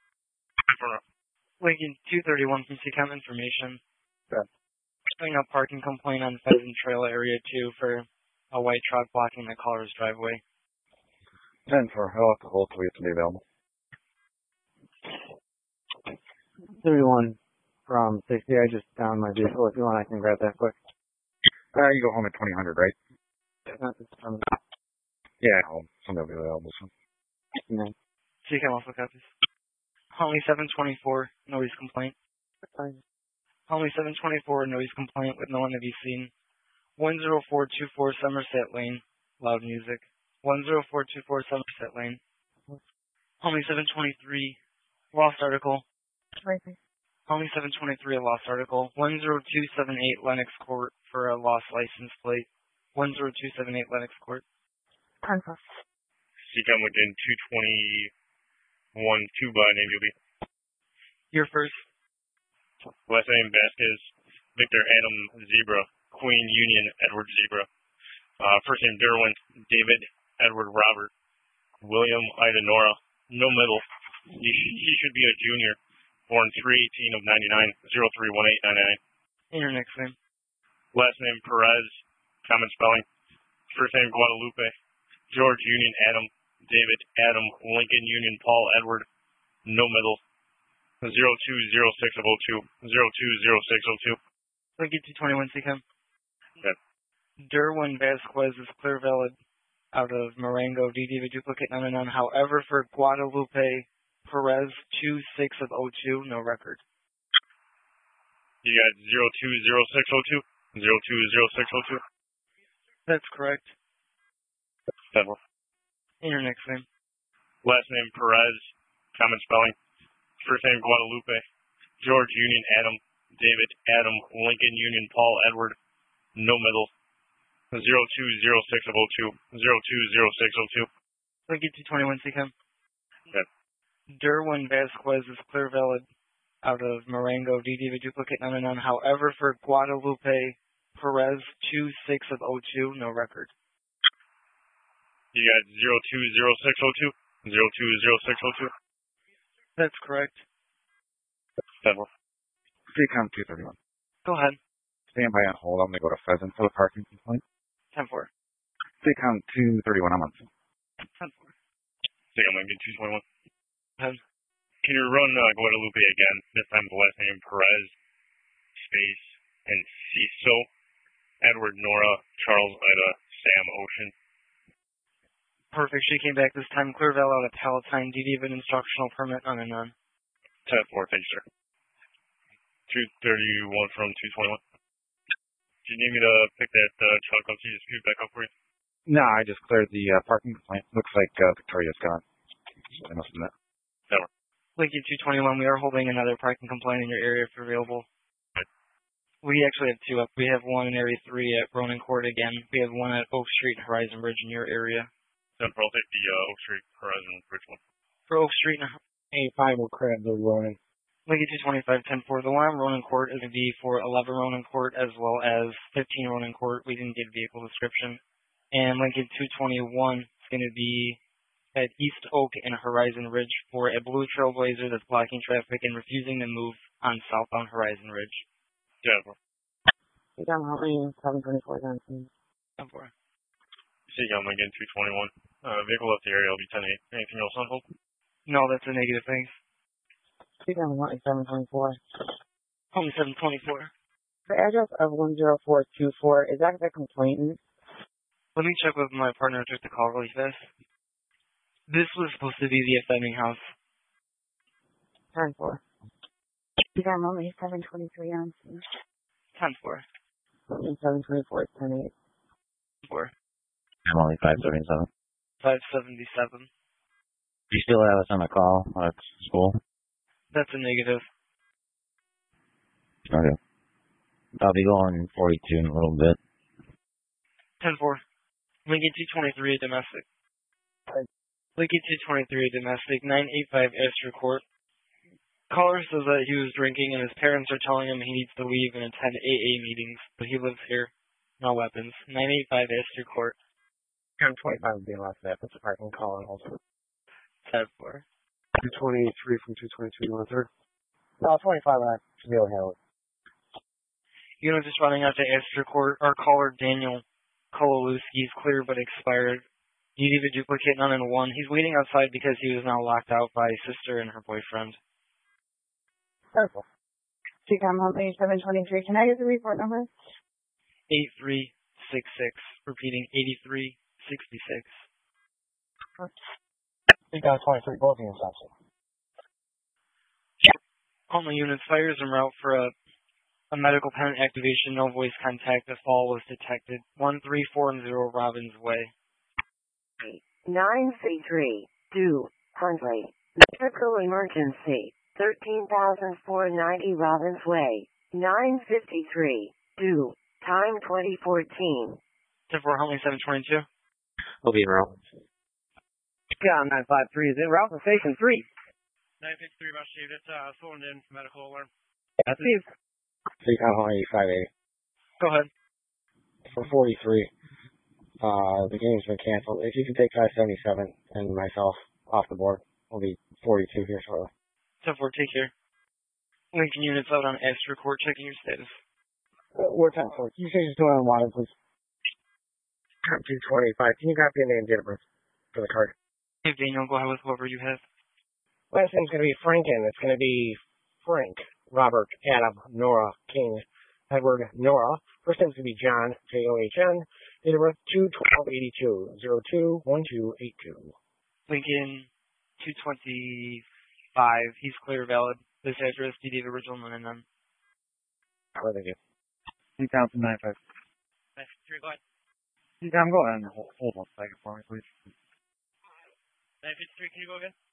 Lincoln two thirty-one from C COM information. Good. Showing a parking complaint on Pheasant Trail Area two for a white truck blocking the caller's driveway. ten four, I'll have to hold till we get to be available. thirty-one from sixty. I just found my vehicle. If you want, I can grab that quick. Uh, you go home at twenty hundred, right? Not this time. Yeah, I'll, somebody will be available soon. No. C COM also copies. Holly seven twenty-four, noise complaint. Holly seven twenty-four, noise complaint with no one to be seen. one zero four two four Somerset Lane, loud music. one zero four two four Somerset Lane. Holly seven twenty-three, lost article. Holly seven twenty-three, a lost article. one zero two seven eight Lennox Court for a lost license plate. one zero two seven eight Lennox Court. Confirm. Seacom Lincoln two twenty-one, two by name you'll be. Your first. Last name Vasquez, Victor Adam Zebra, Queen Union Edward Zebra. Uh, first name Derwin, David Edward Robert, William Ida Nora, no middle. He, sh- he should be a junior, born three eighteen of ninety-nine, zero three one eight nine nine. And your next name. Last name Perez, common spelling. First name Guadalupe, George Union Adam, David Adam, Lincoln Union Paul Edward, no middle. zero two zero six of oh two, zero two zero six oh two. Lincoln two twenty-one, C COM. Okay. Derwin Vasquez is clear valid out of Marengo, D D of a duplicate, none and none. However, for Guadalupe Perez, two six of oh two, no record. You got zero two zero six oh two, zero two zero six oh two. That's correct. Several. And your next name. Last name Perez, common spelling. First name Guadalupe, George Union Adam, David Adam, Lincoln Union Paul Edward, no middle. zero two zero six of oh two, zero two zero six oh two. Lincoln two twenty-one, C COM. Okay. Derwin Vasquez is clear valid out of Marengo, D D of a duplicate, none and none. However, for Guadalupe Perez, two six of oh two, no record. You got zero two zero six oh two, zero two zero six oh two. That's correct. Several. Seacom two thirty-one. Go ahead. Stand by on hold. I'm going to go to Pheasant for the parking complaint. ten four. Seacom two thirty-one, I'm on. ten four. Seacom Lincoln two twenty-one. Ahead. Can you run uh, Guadalupe again? This time the last name Perez, space, and Ciso, Edward Nora, Charles Ida, Sam Ocean. Perfect. She came back this time. Clear valid out of Palatine, D D of an instructional permit, none and none. ten four, thank you, sir. two thirty-one from two twenty-one. Do you need me to pick that uh, truck up? Can you just pick it back up for you? No, I just cleared the uh, parking complaint. Looks like uh, Victoria's gone. I must admit. Never. Lincoln two twenty-one, we are holding another parking complaint in your area if available. Right. We actually have two up. We have one in Area three at Ronan Court again. We have one at Oak Street and Horizon Bridge in your area. ten four, I'll take the uh, Oak Street Horizon Bridge one. For Oak Street and eighty-five will grab the Ronan. Lincoln two twenty-five, ten four. The one on Ronan Court is going to be for eleven Ronan Court as well as fifteen Ronan Court. We didn't get vehicle description. And Lincoln two twenty-one is going to be at East Oak and Horizon Ridge for a blue Trailblazer that's blocking traffic and refusing to move on southbound Horizon Ridge. ten four. I'm helping seven twenty-four, ten four. Seagull Lincoln two twenty-one. Uh, vehicle left the area, will be ten eight. Anything else on hold? No, that's a negative, thanks. Seagull Mountain seven twenty-four. Home seven twenty-four. The address of one zero four two four, is that the complainant? Let me check with my partner who took the call really fast. This was supposed to be the offending house. ten four. Seagull Mountain seven twenty-three on scene. ten four. seven twenty-four, ten eight. four. I'm only five seventy-seven. five seventy-seven. You still have us on the call at school? That's a negative. Okay. I'll be going forty-two in a little bit. ten four. Lincoln two twenty-three, domestic. Lincoln two twenty-three, domestic. nine eighty-five Astor Court. Caller says that he was drinking and his parents are telling him he needs to leave and attend A A meetings, but he lives here. No weapons. nine eighty-five Astor Court. ten twenty-five would be less than that. That's a parking call and also. ten four. two twenty-three from two twenty-two, you want a third? No, twenty-five, I should be able to handle it. Unit just running out to Astor Court. Our caller, Daniel Kowalewski, is clear but expired. You need a duplicate none and one. He's waiting outside because he was now locked out by his sister and her boyfriend. Purple. Seagull Mountain seven twenty-three, can I get the report number? eight three six six. Repeating, eighty-three sixty-six. Seagull twenty-three, both units outside. All my units, fires en route for a A medical pen activation, no voice contact. A fall was detected. one three four zero Robbins Way. nine C three, two, Hundley. Medical emergency, thirteen thousand four hundred ninety Robbins Way. nine fifty-three, two, time twenty fourteen. ten four Hundley seven twenty-two. We'll be in route. Yeah, nine five three is in route to station three. nine fifty-three, Rush Steve. It's uh, phoned in for medical alarm. That's Steve. Seagull Hawaii five eighty. Go ahead. For forty-three, uh, the game's been canceled. If you can take five seventy-seven and myself off the board, we'll be forty-two here shortly. ten four, take care. Lincoln units out on Astor Court, checking your status. We're ten four. Can you say just doing on water, please? two twenty-five. Can you copy your name and date of birth for the card? Hey, Daniel, go ahead with whoever you have. Last name's going to be Franken. It's going to be Frank, Robert, Adam, Nora, King, Edward, Nora. First name's going to be John, J O H N. Date of birth two twelve eighty-two, zero two one two eight two. Lincoln two twenty-five. He's clear, valid. This address, D D of original, none and none. Where thank you. two thousand nine five. nine fifty-three, go ahead. Yeah, I'm going. Hold, hold on a second for me, please. nine fifty-three, can you go again?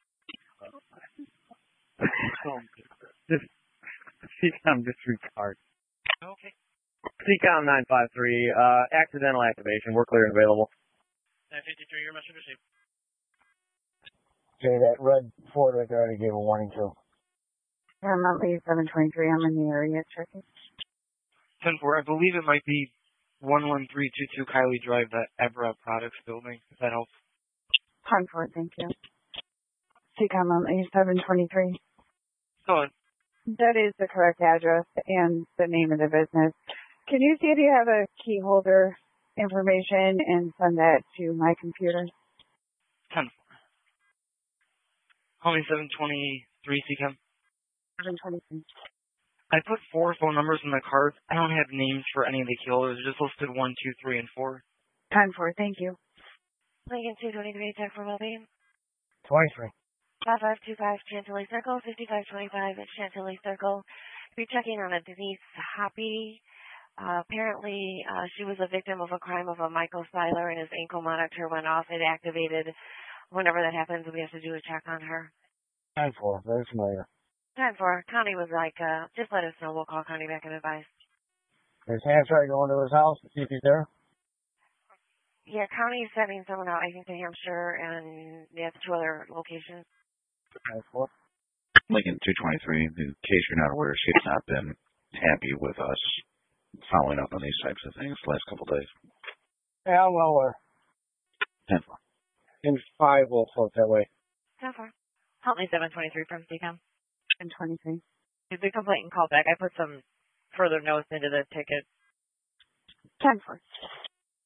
Just, Seacom disregard. Okay. Seacom nine five three, uh, accidental activation. We're clear and available. nine fifty-three, your message received. Okay, that red Ford right there already gave a warning to. Yeah, Mountain seven twenty-three, I'm in the area checking. ten four, I believe it might be one one three two two Kylie Drive, that Ebra Products building, if that helps. ten four, thank you. Seacom Mountain seven twenty-three. Go ahead. That is the correct address and the name of the business. Can you see if you have a key holder information and send that to my computer? ten four. Homie seven twenty-three, Seacom. seven twenty-three. I put four phone numbers in the card. I don't have names for any of the key holders. They're just listed one, two, three, and four. ten four, thank you. Lincoln two twenty-three, ten four, Mobile. twenty-three. five five two five Chantilly Circle, fifty-five twenty-five at Chantilly Circle. We're checking on a Denise Hoppy. Uh, apparently, uh, she was a victim of a crime of a Michael Seiler, and his ankle monitor went off. It activated. Whenever that happens, we have to do a check on her. ten four, very familiar. ten four. Connie was like, uh, just let us know. We'll call Connie back and advise. There's hands try going to his house to see if he's there. Yeah, Connie's sending someone out, I think, to Hampshire, and yeah, two other locations. ten four. Lincoln two twenty-three, in case you're not aware, she's not been happy with us following up on these types of things the last couple of days. Yeah, I'm well aware. ten four. In five, we'll float that way. ten four. Help me seven twenty-three from Seacom. seven twenty-three. Is the complaint and call back? I put some further notes into the ticket. ten four.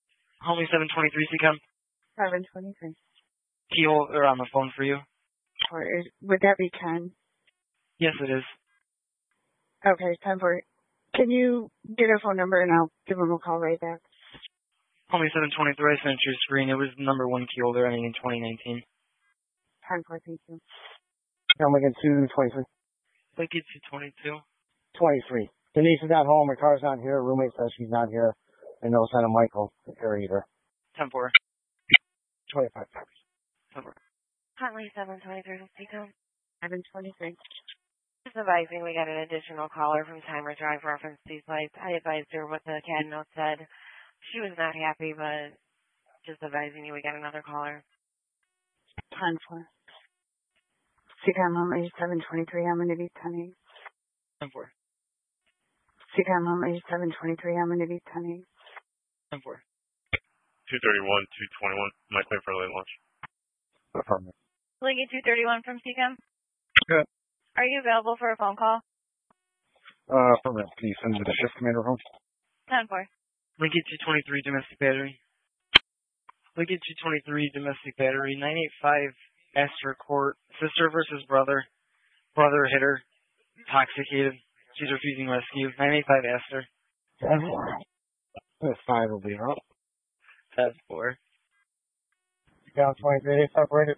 Homie seven twenty-three, C COM. seven twenty-three. Keyhole, or on the phone for you. Or is, would that be ten? Yes, it is. Okay, ten for it. Can you get a phone number and I'll give him a call right back? Homie seven twenty-three, I sent your screen. It was the number one key holder ending in twenty nineteen. ten for, thank you. I'm looking two twenty-three. That gets you twenty-two. twenty-three. Denise is not home. Her car's not here. Her roommate says she's not here. And no sign of Michael, the care eater. ten four. twenty-five. ten four. Huntley seven twenty-three from C COM. seven twenty-three. Just advising we got an additional caller from Timer Drive reference these lights. I advised her what the C A D note said. She was not happy, but just advising you we got another caller. ten four. C COM Huntley seven twenty-three. I'm going to be ten eight. ten four. C COM Huntley seven twenty-three. I'm going to be ten eight. ten four. two thirty-one, two twenty-one. My claim for late launch. Affirmative. Lincoln two thirty-one from C COM. Good. Are you available for a phone call? Uh, affirmative. Can you send me the shift commander home? ten four. Lincoln two twenty-three, domestic battery. Lincoln two twenty-three, domestic battery. nine eighty-five, Astor Court. Sister versus brother. Brother hit her. Intoxicated. She's refusing rescue. nine eighty-five, Astor. ten four. This side will be up. ten four. Down twenty-three, they separated.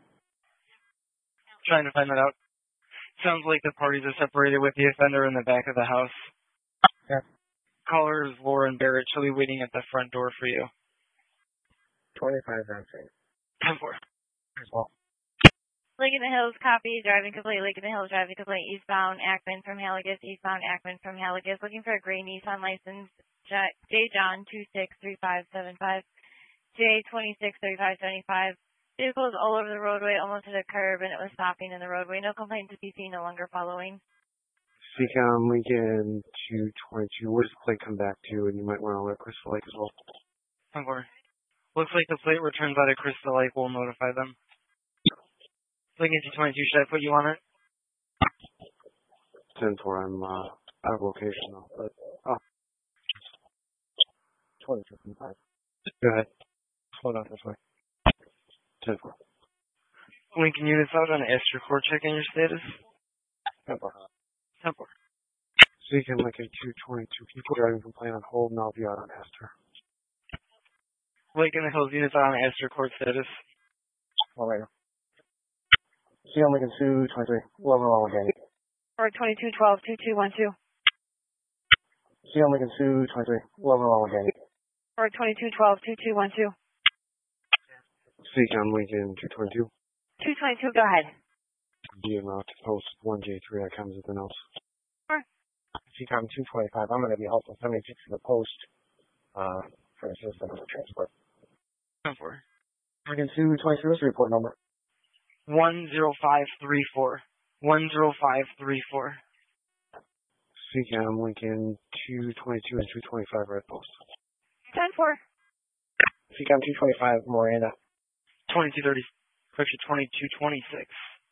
Trying to find that out. Sounds like the parties are separated with the offender in the back of the house. Yeah. Caller is Lauren Barrett. She'll be waiting at the front door for you. twenty-five, empty. ten four. As well. Lincoln Hills, copy. Driving complaint. Lincoln Hills, driving complaint. Eastbound Ackman from Halligus. Eastbound Ackman from Halligus. Looking for a gray Nissan license. J. John two six three five seven five. J twenty-six thirty-five seventy-five. Vehicle is all over the roadway, almost hit a curb, and it was stopping in the roadway. No complaint to be seen, no longer following. C COM Lincoln two twenty-two. Where's the plate come back to? And you might want to let Crystal Lake as well. ten four. Looks like the plate returns out of Crystal Lake. We'll notify them. Lincoln two twenty-two, should I put you on it? ten four, I'm uh, out of location though. But, oh. twenty-two from five. Go ahead. Slow down this way. ten four. Lincoln units out on Astor Court, checking your status. ten four. ten four. C COM Lincoln two twenty-two. People driving complaint on hold, and I'll be out on Astor. Lincoln Hills units out on Astor Court status. All right. C COM Lincoln two twenty-three. eleven wrong again. Or twenty-two twelve, two two one two. C COM Lincoln two twenty-three. eleven wrong again. Or twenty-two twelve, two two one two. C COM Lincoln two twenty-two. two twenty-two, go ahead. D M out to post one J three. I comes with the notes. Sure. C COM two twenty-five. I'm going to be helpful seventy-six to the post uh, for the system of transport. ten four. Lincoln two twenty-three. What's the report number? one zero five three four. one zero five three four. C COM Lincoln two twenty-two and two twenty-five red post. ten four. C COM two twenty-five, Miranda. twenty-two thirty. Correction, twenty-two twenty-six.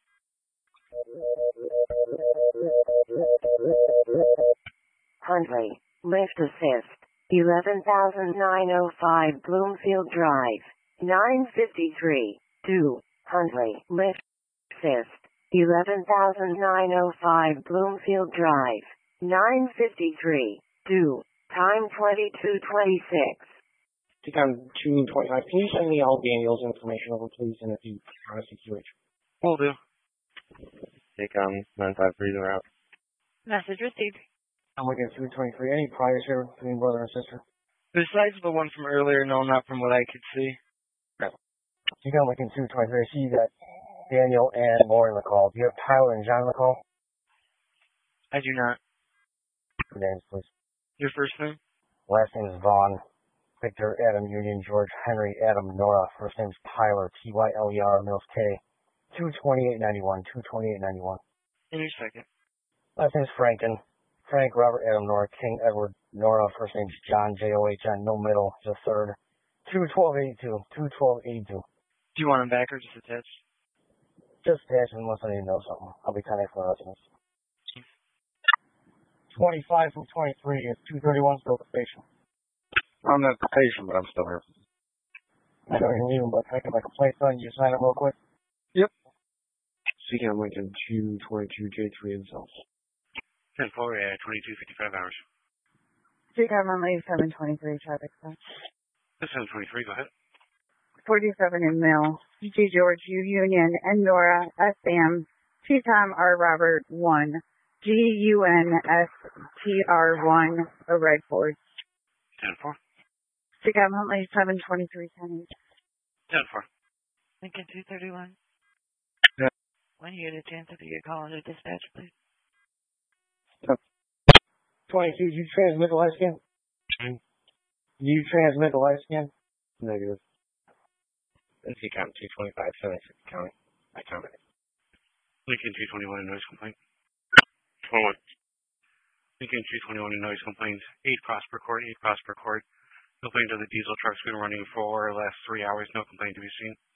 Huntley, lift assist, eleven thousand nine hundred five Bloomfield Drive, nine fifty-three, two, Huntley, lift assist, eleven thousand nine hundred five Bloomfield Drive, nine fifty-three, two, time twenty-two twenty-six. C COM two twenty-five. Can you send me all Daniel's information over, please, and if you are a C Q H? Will do. C COM nine five three zero out. Message received. I'm looking at two twenty-three. Any priors here between brother and sister? Besides the one from earlier, no, not from what I could see. C COM looking two twenty-three. I see that Daniel and Lauren on the call. Do you have Tyler and John on the call? I do not. Your names, please. Your first name? Last name is Vaughn. Victor, Adam, Union, George, Henry, Adam, Nora. First name's Tyler, T Y L E R, Mills K. two twenty-eight ninety-one, two twenty-eight ninety-one. And your second? Last name's Franken. Frank, Robert, Adam, Nora, King, Edward, Nora. First name's John, J O H N, no middle, just third. two twelve eighty-two, two twelve eighty-two. Do you want them back or just attached? Just attached unless I need to know something. I'll be ten for the rest of this. twenty-five from twenty-three is two thirty-one, still at the station. I'm at the station, but I'm still here. I don't even need them, but making my complaints on you. Sign them real quick. Yep. C CAM Lincoln two twenty-two J three and South. ten four, uh, twenty-two fifty-five hours. C CAM Huntley seven twenty-three traffic stop. seven twenty-three, go ahead. forty-seven in Mill, G George U Union, N Nora, S Sam, T Tom R Robert one, G U N S T R one, a red Ford. ten four. C CAM Huntley seven twenty-three ten. ten four. Lincoln two thirty-one. Yeah. When you get a chance, if you get called to dispatch, please. twenty-two, did you transmit the light scan? Hmm? Did you transmit the light scan? Negative. And C CAM two twenty-five seventy-six county. I counted it. Lincoln two twenty-one, a noise complaint. twenty-one. Lincoln two twenty-one, a noise complaint. eight Prosper Court, eight Prosper Court. Complaint of the diesel truck's been running for the last three hours. No complaint to be seen.